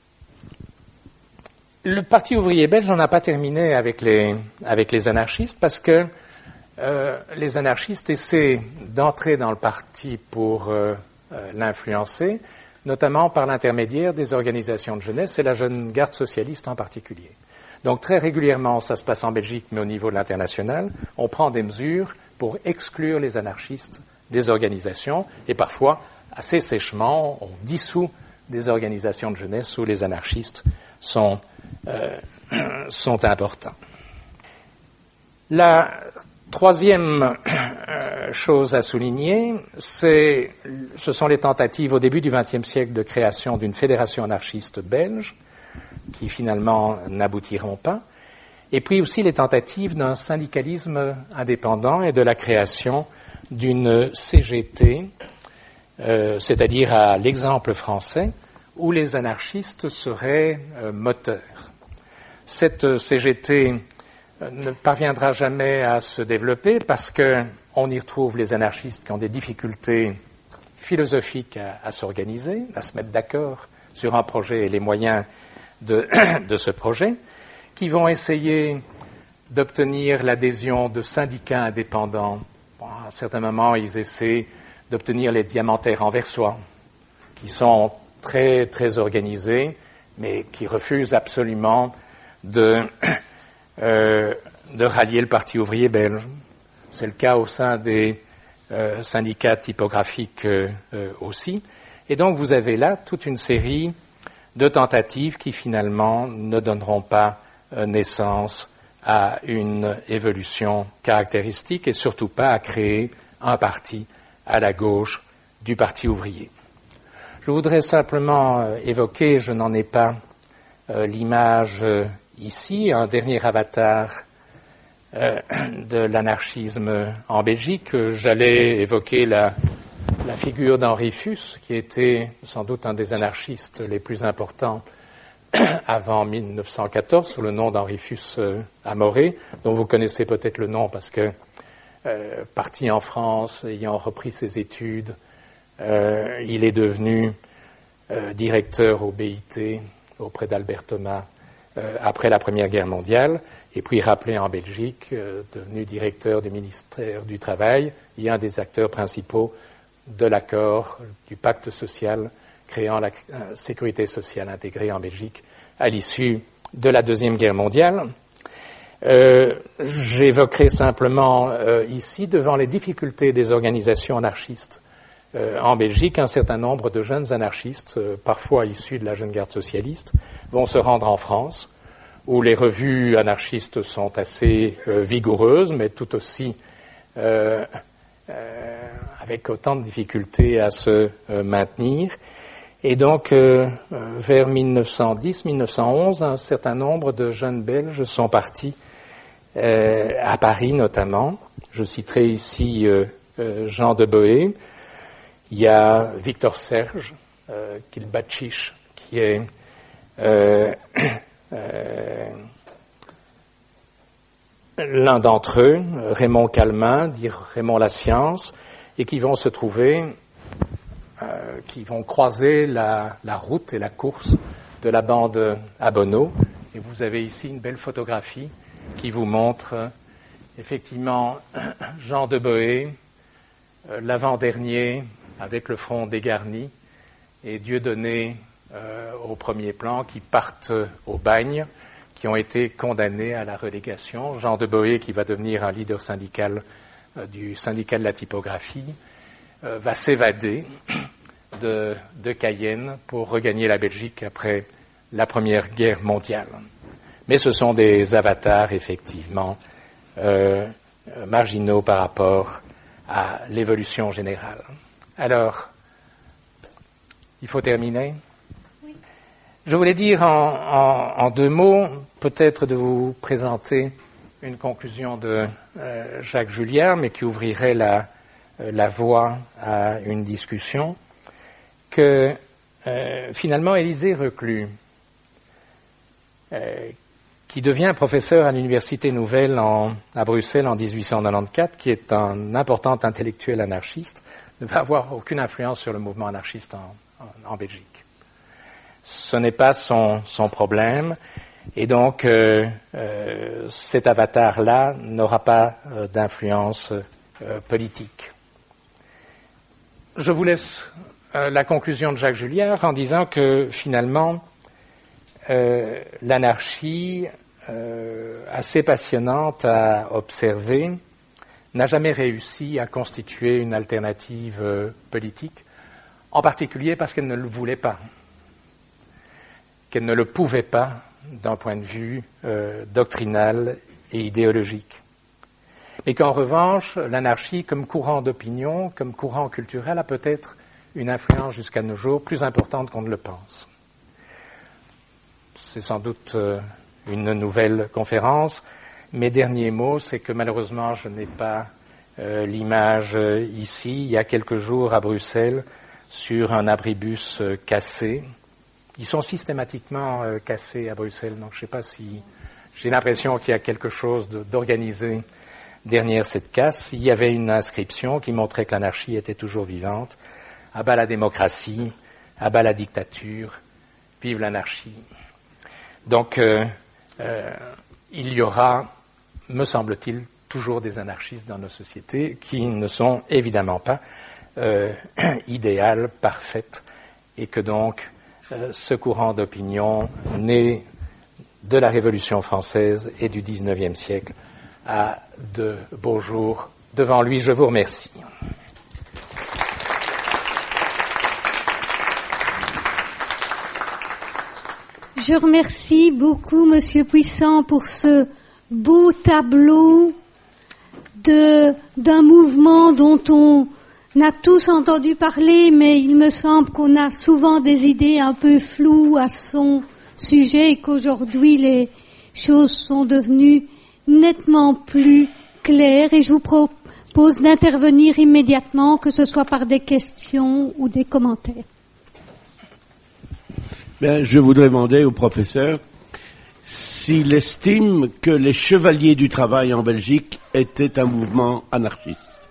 Le Parti ouvrier belge n'en a pas terminé avec les anarchistes parce que les anarchistes essaient d'entrer dans le parti pour l'influencer, notamment par l'intermédiaire des organisations de jeunesse et la jeune garde socialiste en particulier. Donc très régulièrement, ça se passe en Belgique, mais au niveau de l'international, on prend des mesures pour exclure les anarchistes des organisations et parfois, assez sèchement, on dissout des organisations de jeunesse où les anarchistes sont importants. La troisième chose à souligner, ce sont les tentatives au début du XXe siècle de création d'une fédération anarchiste belge, qui finalement n'aboutiront pas, et puis aussi les tentatives d'un syndicalisme indépendant et de la création d'une CGT, c'est-à-dire à l'exemple français, où les anarchistes seraient moteurs. Cette CGT ne parviendra jamais à se développer parce qu'on y retrouve les anarchistes qui ont des difficultés philosophiques à s'organiser, à se mettre d'accord sur un projet et les moyens de ce projet, qui vont essayer d'obtenir l'adhésion de syndicats indépendants. Bon, à un certain moment, ils essaient d'obtenir les diamantaires anversois, qui sont très, très organisés, mais qui refusent absolument de rallier le Parti ouvrier belge. C'est le cas au sein des syndicats typographiques aussi. Et donc, vous avez là toute une série de tentatives qui, finalement, ne donneront pas naissance à une évolution caractéristique et surtout pas à créer un parti à la gauche du Parti ouvrier. Je voudrais simplement évoquer, je n'en ai pas l'image ici, un dernier avatar de l'anarchisme en Belgique. J'allais évoquer la figure d'Henri Fuss, qui était sans doute un des anarchistes les plus importants avant 1914, sous le nom d'Henri Fuss Amoré, dont vous connaissez peut-être le nom parce que, parti en France, ayant repris ses études, il est devenu directeur au BIT auprès d'Albert Thomas après la Première Guerre mondiale, et puis rappelé en Belgique, devenu directeur du ministère du Travail, et un des acteurs principaux de l'accord du pacte social créant la sécurité sociale intégrée en Belgique à l'issue de la Deuxième Guerre mondiale. J'évoquerai simplement ici, devant les difficultés des organisations anarchistes en Belgique, un certain nombre de jeunes anarchistes, parfois issus de la jeune garde socialiste, vont se rendre en France, où les revues anarchistes sont assez vigoureuses, mais tout aussi avec autant de difficultés à se maintenir. Et donc, vers 1910-1911, un certain nombre de jeunes Belges sont partis à Paris notamment. Je citerai ici Jean de Boé. Il y a Victor Serge, Kilbatchiche, qui est l'un d'entre eux, Raymond Calmin, dit Raymond La Science, et qui vont se trouver, qui vont croiser la route et la course de la bande Abono. Et vous avez ici une belle photographie qui vous montre effectivement Jean de Boé, l'avant-dernier avec le front dégarni, et Dieudonné au premier plan, qui partent au bagne, qui ont été condamnés à la relégation. Jean de Boé, qui va devenir un leader syndical du syndicat de la typographie, va s'évader de Cayenne pour regagner la Belgique après la Première Guerre mondiale. Mais ce sont des avatars, effectivement, marginaux par rapport à l'évolution générale. Alors, il faut terminer. Oui. Je voulais dire en deux mots, peut-être de vous présenter une conclusion de Jacques Julliard, mais qui ouvrirait la voie à une discussion, que finalement Élisée Reclus, qui devient professeur à l'Université Nouvelle à Bruxelles en 1894, qui est un important intellectuel anarchiste, ne va avoir aucune influence sur le mouvement anarchiste en Belgique. Ce n'est pas son problème, et donc cet avatar-là n'aura pas d'influence politique. Je vous laisse la conclusion de Jacques Julliard en disant que finalement, l'anarchie, assez passionnante à observer, n'a jamais réussi à constituer une alternative politique, en particulier parce qu'elle ne le voulait pas, qu'elle ne le pouvait pas d'un point de vue doctrinal et idéologique. Mais qu'en revanche, l'anarchie, comme courant d'opinion, comme courant culturel, a peut-être une influence jusqu'à nos jours plus importante qu'on ne le pense. C'est sans doute une nouvelle conférence. Mes derniers mots, c'est que malheureusement, je n'ai pas l'image ici. Il y a quelques jours à Bruxelles, sur un abribus cassé. Ils sont systématiquement cassés à Bruxelles, donc je ne sais pas si... J'ai l'impression qu'il y a quelque chose d'organisé derrière cette casse. Il y avait une inscription qui montrait que l'anarchie était toujours vivante. À bas la démocratie, à bas la dictature, vive l'anarchie. Donc, il y aura, me semble-t-il, toujours des anarchistes dans nos sociétés qui ne sont évidemment pas idéales, parfaites, et que donc ce courant d'opinion né de la Révolution française et du XIXe siècle a de beaux jours devant lui. Je vous remercie. Je remercie beaucoup Monsieur Puissant pour ce beau tableau d'un mouvement dont on a tous entendu parler, mais il me semble qu'on a souvent des idées un peu floues à son sujet et qu'aujourd'hui les choses sont devenues nettement plus claires. Et je vous propose d'intervenir immédiatement, que ce soit par des questions ou des commentaires. Bien, je voudrais demander au professeur s'il estime que les Chevaliers du Travail en Belgique étaient un mouvement anarchiste.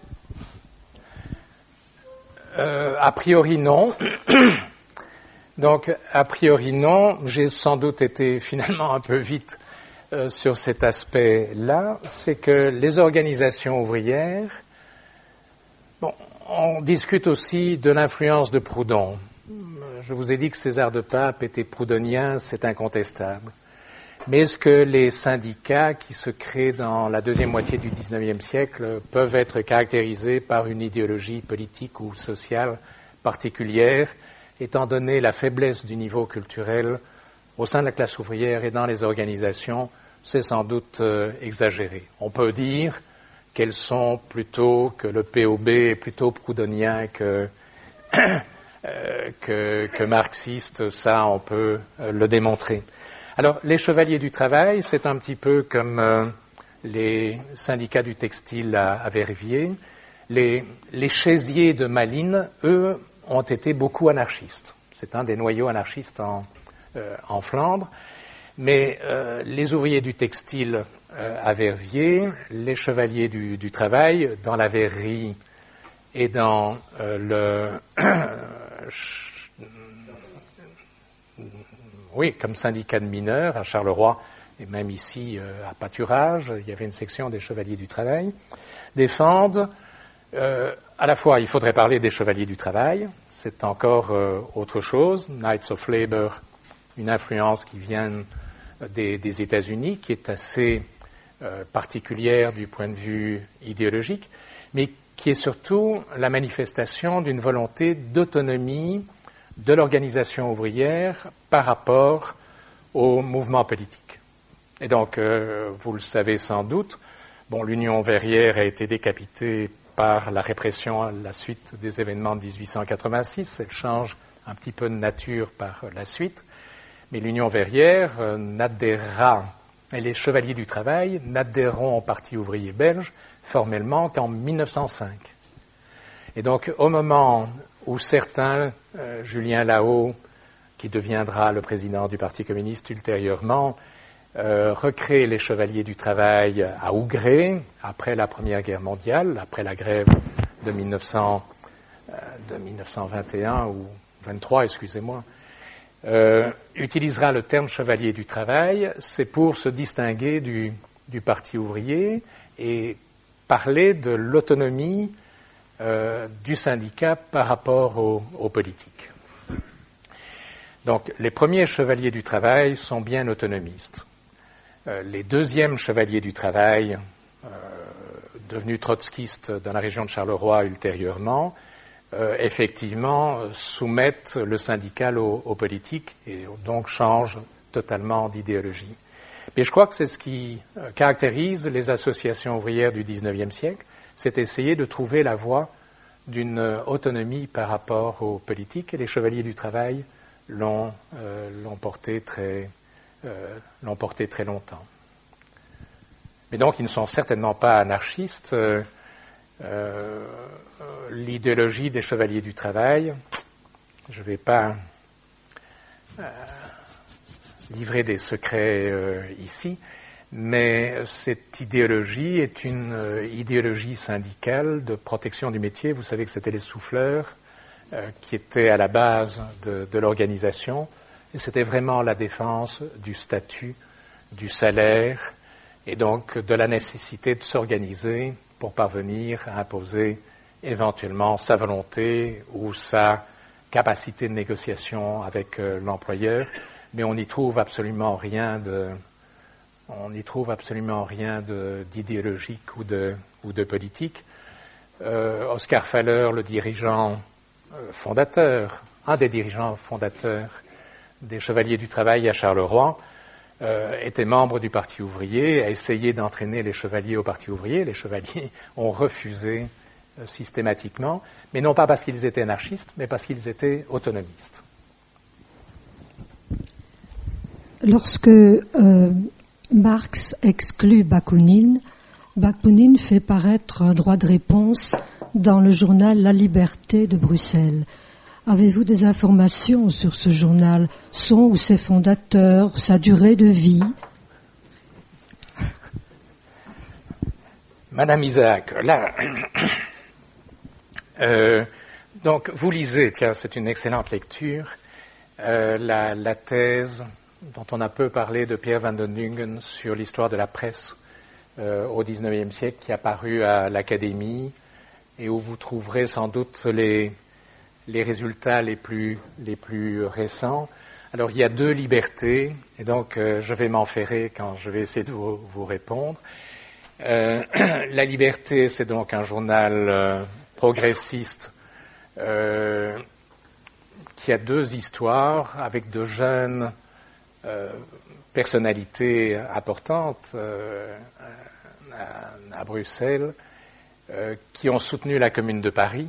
A priori, non. Donc, a priori, non. J'ai sans doute été finalement un peu vite sur cet aspect-là. C'est que les organisations ouvrières... Bon, on discute aussi de l'influence de Proudhon. Je vous ai dit que César de Pape était proudhonien, c'est incontestable. Mais est-ce que les syndicats qui se créent dans la deuxième moitié du XIXe siècle peuvent être caractérisés par une idéologie politique ou sociale particulière, étant donné la faiblesse du niveau culturel au sein de la classe ouvrière et dans les organisations? C'est sans doute exagéré. On peut dire qu'elles sont plutôt, que le POB est plutôt proudhonien que marxiste, ça on peut le démontrer. Alors, les Chevaliers du Travail, c'est un petit peu comme les syndicats du textile à Verviers. Les chaisiers de Malines, eux, ont été beaucoup anarchistes. C'est un des noyaux anarchistes en Flandre. Mais les ouvriers du textile à Verviers, les Chevaliers du Travail, dans la verrerie et dans oui, comme syndicat de mineurs à Charleroi, et même ici à Pâturage, il y avait une section des Chevaliers du Travail, défendent à la fois, il faudrait parler des Chevaliers du Travail, c'est encore autre chose, Knights of Labour, une influence qui vient des États-Unis, qui est assez particulière du point de vue idéologique, mais qui est surtout la manifestation d'une volonté d'autonomie de l'organisation ouvrière par rapport au mouvement politique. Et donc, vous le savez sans doute, bon, l'Union verrière a été décapitée par la répression à la suite des événements de 1886. Elle change un petit peu de nature par la suite. Mais l'Union verrière n'adhérera, et les Chevaliers du Travail n'adhéreront au Parti ouvrier belge formellement qu'en 1905. Et donc, au moment où certains, Julien Lahaut, qui deviendra le président du Parti communiste ultérieurement, recrée les chevaliers du travail à Ougré, après la Première Guerre mondiale, après la grève de 1921 ou 23, excusez-moi, utilisera le terme chevalier du travail, c'est pour se distinguer du Parti ouvrier et parler de l'autonomie du syndicat par rapport aux politiques. Donc, les premiers chevaliers du travail sont bien autonomistes. Les deuxièmes chevaliers du travail, devenus trotskistes dans la région de Charleroi ultérieurement, effectivement soumettent le syndical aux politiques et donc changent totalement d'idéologie. Mais je crois que c'est ce qui caractérise les associations ouvrières du XIXe siècle, c'est essayer de trouver la voie d'une autonomie par rapport aux politiques, et les chevaliers du travail l'ont porté très longtemps. Mais donc, ils ne sont certainement pas anarchistes. L'idéologie des chevaliers du travail, je ne vais pas livrer des secrets ici, mais cette idéologie est une idéologie syndicale de protection du métier. Vous savez que c'était les souffleurs qui étaient à la base de l'organisation, et c'était vraiment la défense du statut, du salaire, et donc de la nécessité de s'organiser pour parvenir à imposer éventuellement sa volonté ou sa capacité de négociation avec l'employeur, mais on n'y trouve absolument rien d'idéologique ou de politique. Oscar Faller, le dirigeant fondateur, un des dirigeants fondateurs des Chevaliers du Travail à Charleroi, était membre du Parti ouvrier, a essayé d'entraîner les chevaliers au Parti ouvrier. Les chevaliers ont refusé systématiquement, mais non pas parce qu'ils étaient anarchistes, mais parce qu'ils étaient autonomistes. Lorsque Marx exclut Bakounine, Bakounine fait paraître un droit de réponse dans le journal La Liberté de Bruxelles. Avez-vous des informations sur ce journal, son ou ses fondateurs, sa durée de vie? Madame Isaac, là, donc vous lisez, tiens, c'est une excellente lecture, la thèse dont on a peu parlé de Pierre van den Dungen sur l'histoire de la presse au XIXe siècle, qui a paru à l'Académie, et où vous trouverez sans doute les résultats les plus récents. Alors, il y a deux libertés, et donc je vais m'enferrer quand je vais essayer de vous répondre. La Liberté, c'est donc un journal progressiste qui a deux histoires avec de jeunes personnalités importantes à Bruxelles qui ont soutenu la Commune de Paris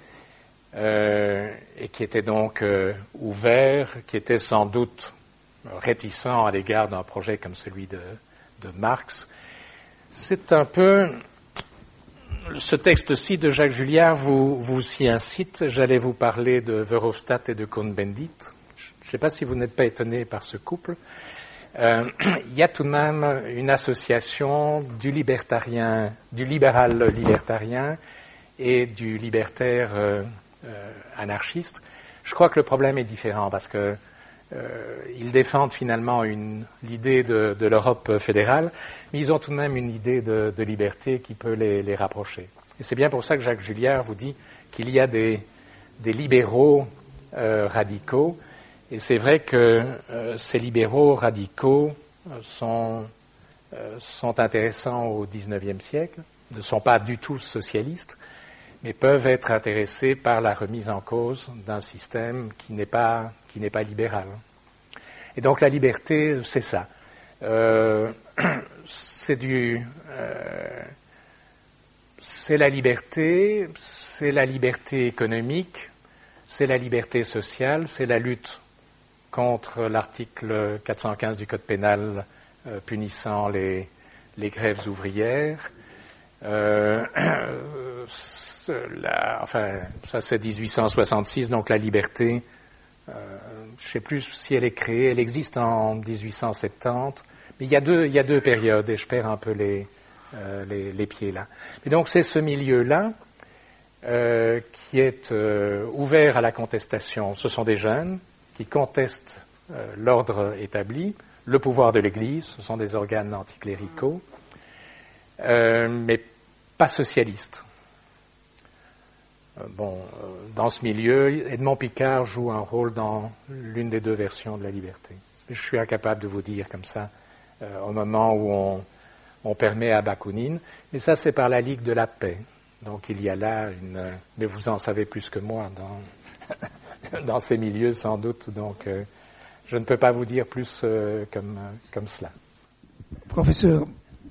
et qui étaient donc ouverts, qui étaient sans doute réticents à l'égard d'un projet comme celui de Marx. C'est un peu... Ce texte-ci de Jacques Julliard vous y incite. J'allais vous parler de Verhofstadt et de Cohn-Bendit. Je ne sais pas si vous n'êtes pas étonné par ce couple. Il y a tout de même une association du libéral libertarien et du libertaire anarchiste. Je crois que le problème est différent parce que ils défendent finalement l'idée de l'Europe fédérale, mais ils ont tout de même une idée de liberté qui peut les rapprocher. Et c'est bien pour ça que Jacques Julliard vous dit qu'il y a des libéraux radicaux, et c'est vrai que ces libéraux radicaux sont intéressants au XIXe siècle, ne sont pas du tout socialistes, mais peuvent être intéressés par la remise en cause d'un système qui n'est pas libéral. Et donc la liberté, c'est ça. C'est la liberté économique, c'est la liberté sociale, c'est la lutte contre l'article 415 du Code pénal punissant les grèves ouvrières. Ça c'est 1866, donc la liberté, je ne sais plus si elle est créée, elle existe en 1870, Mais il y a deux périodes, et je perds un peu les pieds là. Et donc c'est ce milieu-là qui est ouvert à la contestation. Ce sont des jeunes qui contestent l'ordre établi, le pouvoir de l'Église, ce sont des organes anticléricaux, mais pas socialistes. Dans ce milieu, Edmond Picard joue un rôle dans l'une des deux versions de la liberté. Je suis incapable de vous dire comme ça, au moment où on permet à Bakounine, mais ça c'est par la Ligue de la paix. Donc il y a là mais vous en savez plus que moi dans ces milieux sans doute, donc je ne peux pas vous dire plus comme cela. Professeur,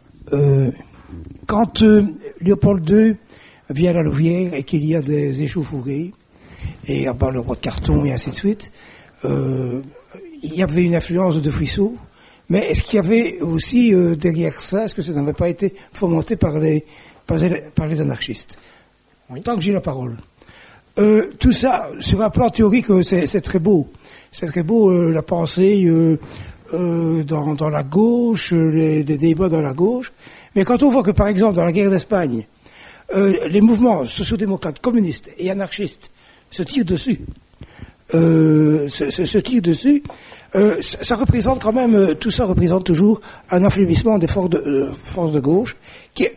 quand Léopold II vient à la Louvière et qu'il y a des échauffourées, et à part le roi de carton et ainsi de suite, il y avait une influence de Fuisseau, mais est-ce qu'il y avait aussi derrière ça, est-ce que ça n'avait pas été fomenté par les anarchistes? Oui. Tant que j'ai la parole. Tout ça, sur un plan théorique, c'est très beau. C'est très beau, la pensée dans la gauche, des débats dans la gauche. Mais quand on voit que, par exemple, dans la guerre d'Espagne, les mouvements sociodémocrates, communistes et anarchistes se tirent dessus, ça représente quand même, tout ça représente toujours un affaiblissement des forces de gauche qui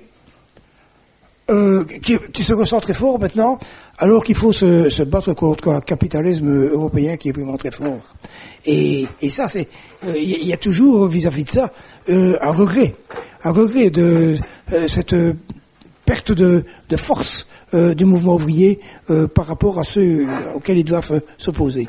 se ressent très fort maintenant, alors qu'il faut se battre contre un capitalisme européen qui est vraiment très fort. Et ça, il y a toujours vis-à-vis de ça un regret de cette perte de force du mouvement ouvrier par rapport à ceux auxquels ils doivent s'opposer.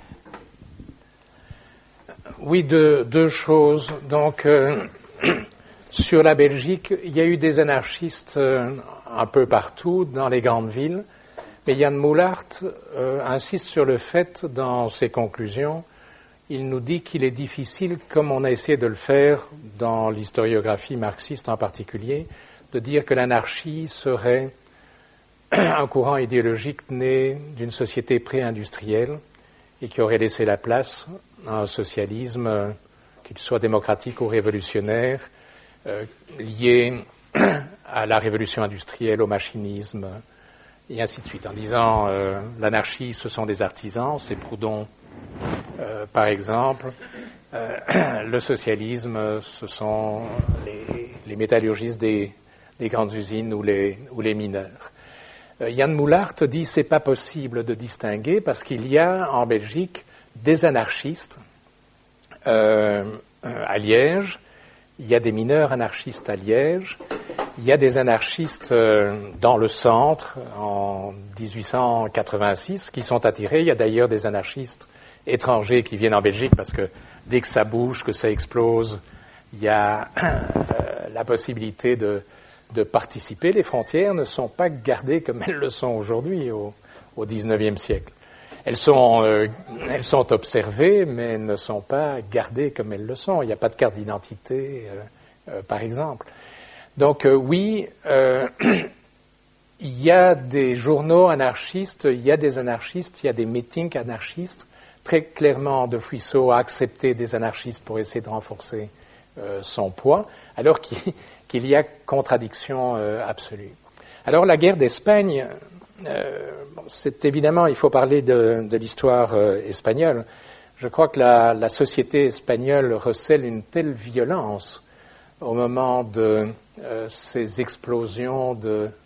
Oui, deux choses. Donc, sur la Belgique, il y a eu des anarchistes un peu partout, dans les grandes villes, mais Jan Moulaert insiste sur le fait, dans ses conclusions, il nous dit qu'il est difficile, comme on a essayé de le faire dans l'historiographie marxiste en particulier, de dire que l'anarchie serait un courant idéologique né d'une société pré-industrielle et qui aurait laissé la place à un socialisme, qu'il soit démocratique ou révolutionnaire, lié à la révolution industrielle, au machinisme, et ainsi de suite. En disant l'anarchie, ce sont des artisans, c'est Proudhon, par exemple. Le socialisme, ce sont les métallurgistes des grandes usines ou les mineurs. Jan Moulaert dit c'est pas possible de distinguer parce qu'il y a en Belgique des anarchistes à Liège, il y a des mineurs anarchistes à Liège, il y a des anarchistes dans le centre en 1886 qui sont attirés. Il y a d'ailleurs des anarchistes étrangers qui viennent en Belgique parce que dès que ça bouge, que ça explose, il y a la possibilité de participer. Les frontières ne sont pas gardées comme elles le sont aujourd'hui au XIXe siècle. Elles sont observées, mais elles ne sont pas gardées comme elles le sont. Il n'y a pas de carte d'identité, par exemple. Donc oui, il y a des journaux anarchistes, il y a des anarchistes, il y a des meetings anarchistes. Très clairement, De Fuisseau a accepté des anarchistes pour essayer de renforcer son poids, alors qu'il y a contradiction absolue. Alors la guerre d'Espagne, c'est évidemment, il faut parler de l'histoire espagnole. Je crois que la société espagnole recèle une telle violence au moment de ces explosions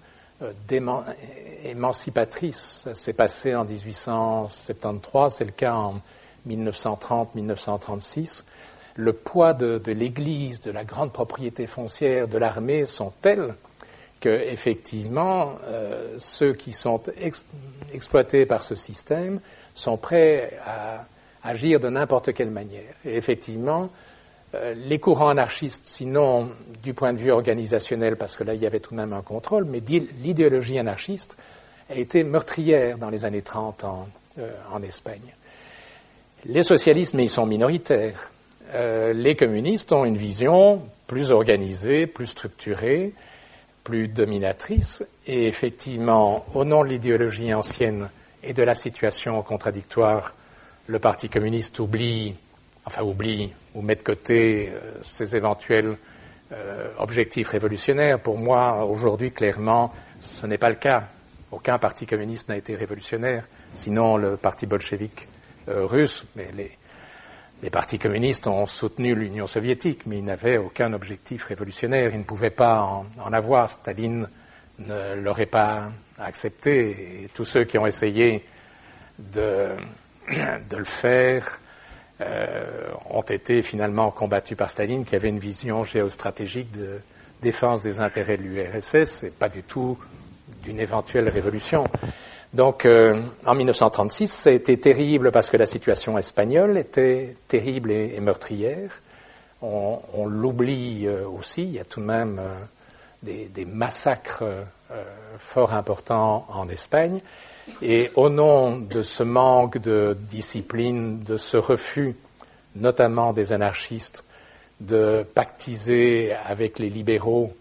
émancipatrices. Ça s'est passé en 1873, c'est le cas en 1930-1936. Le poids de l'Église, de la grande propriété foncière, de l'armée sont tels que, effectivement, ceux qui sont exploités par ce système sont prêts à agir de n'importe quelle manière. Et effectivement, les courants anarchistes, sinon du point de vue organisationnel, parce que là il y avait tout de même un contrôle, mais l'idéologie anarchiste a été meurtrière dans les années 30 en Espagne. Les socialistes, mais ils sont minoritaires. Les communistes ont une vision plus organisée, plus structurée, plus dominatrice, et effectivement, au nom de l'idéologie ancienne et de la situation contradictoire, le Parti communiste oublie oublie ou met de côté ses éventuels objectifs révolutionnaires. Pour moi, aujourd'hui, clairement, ce n'est pas le cas. Aucun parti communiste n'a été révolutionnaire, sinon le parti bolchevique russe. Mais les partis communistes ont soutenu l'Union soviétique, mais ils n'avaient aucun objectif révolutionnaire. Ils ne pouvaient pas en avoir. Staline ne l'aurait pas accepté. Et tous ceux qui ont essayé de le faire ont été finalement combattus par Staline, qui avait une vision géostratégique de défense des intérêts de l'URSS et pas du tout d'une éventuelle révolution. Donc, en 1936, ça a été terrible parce que la situation espagnole était terrible et meurtrière. On l'oublie aussi. Il y a tout de même des massacres fort importants en Espagne. Et au nom de ce manque de discipline, de ce refus, notamment des anarchistes, de pactiser avec les libéraux,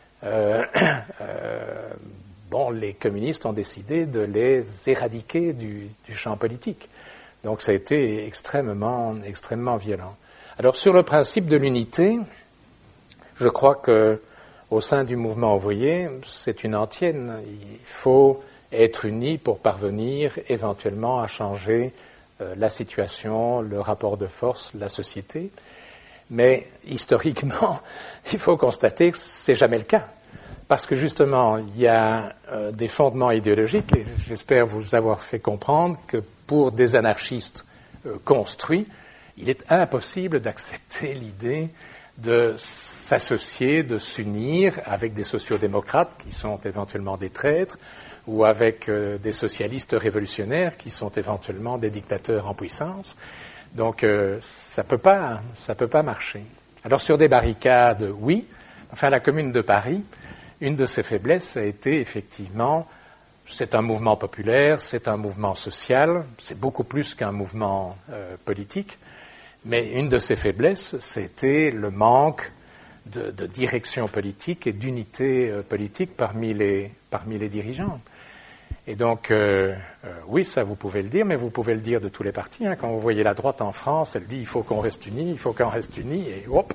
les communistes ont décidé de les éradiquer du champ politique. Donc ça a été extrêmement violent. Alors sur le principe de l'unité, je crois que au sein du mouvement ouvrier, c'est une antienne. Il faut être unis pour parvenir éventuellement à changer la situation, le rapport de force, la société. Mais historiquement, il faut constater que c'est jamais le cas. Parce que justement, il y a des fondements idéologiques, et j'espère vous avoir fait comprendre que pour des anarchistes construits, il est impossible d'accepter l'idée de s'associer, de s'unir avec des sociodémocrates qui sont éventuellement des traîtres, ou avec des socialistes révolutionnaires qui sont éventuellement des dictateurs en puissance. Donc ça peut pas marcher. Alors sur des barricades, oui. Enfin, la Commune de Paris, une de ses faiblesses a été effectivement, c'est un mouvement populaire, c'est un mouvement social, c'est beaucoup plus qu'un mouvement politique, mais une de ses faiblesses, c'était le manque de direction politique et d'unité politique parmi les dirigeants. Et donc, oui, ça vous pouvez le dire, mais vous pouvez le dire de tous les partis. Hein. Quand vous voyez la droite en France, elle dit il faut qu'on reste unis, et hop,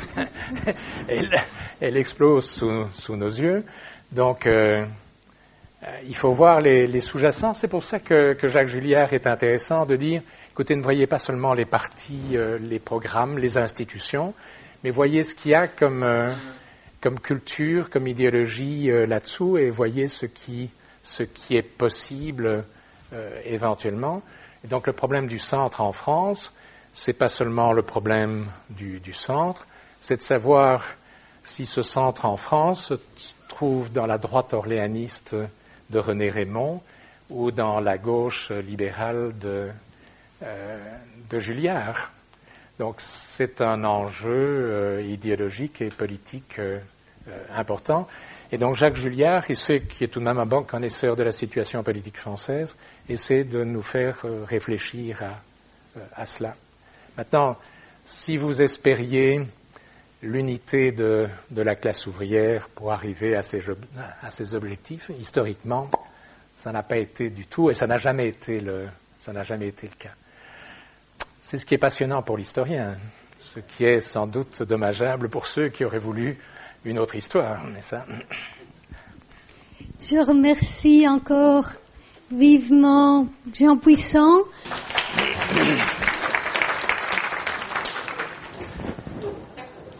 elle explose sous nos yeux. Donc, il faut voir les sous-jacents. C'est pour ça que Jacques Julliard est intéressant de dire, écoutez, ne voyez pas seulement les partis, les programmes, les institutions, mais voyez ce qu'il y a comme culture, comme idéologie là-dessous, et voyez ce qui est possible éventuellement. Et donc le problème du centre en France, c'est pas seulement le problème du centre, c'est de savoir si ce centre en France se trouve dans la droite orléaniste de René Raymond ou dans la gauche libérale de Julliard. Donc c'est un enjeu idéologique et politique important. Et donc Jacques Julliard, qui est tout de même un bon connaisseur de la situation politique française, essaie de nous faire réfléchir à cela. Maintenant, si vous espériez l'unité de la classe ouvrière pour arriver à ces objectifs, historiquement, ça n'a pas été du tout, et ça n'a jamais été le cas. C'est ce qui est passionnant pour l'historien, ce qui est sans doute dommageable pour ceux qui auraient voulu une autre histoire, mais ça. Je remercie encore vivement Jean Puissant.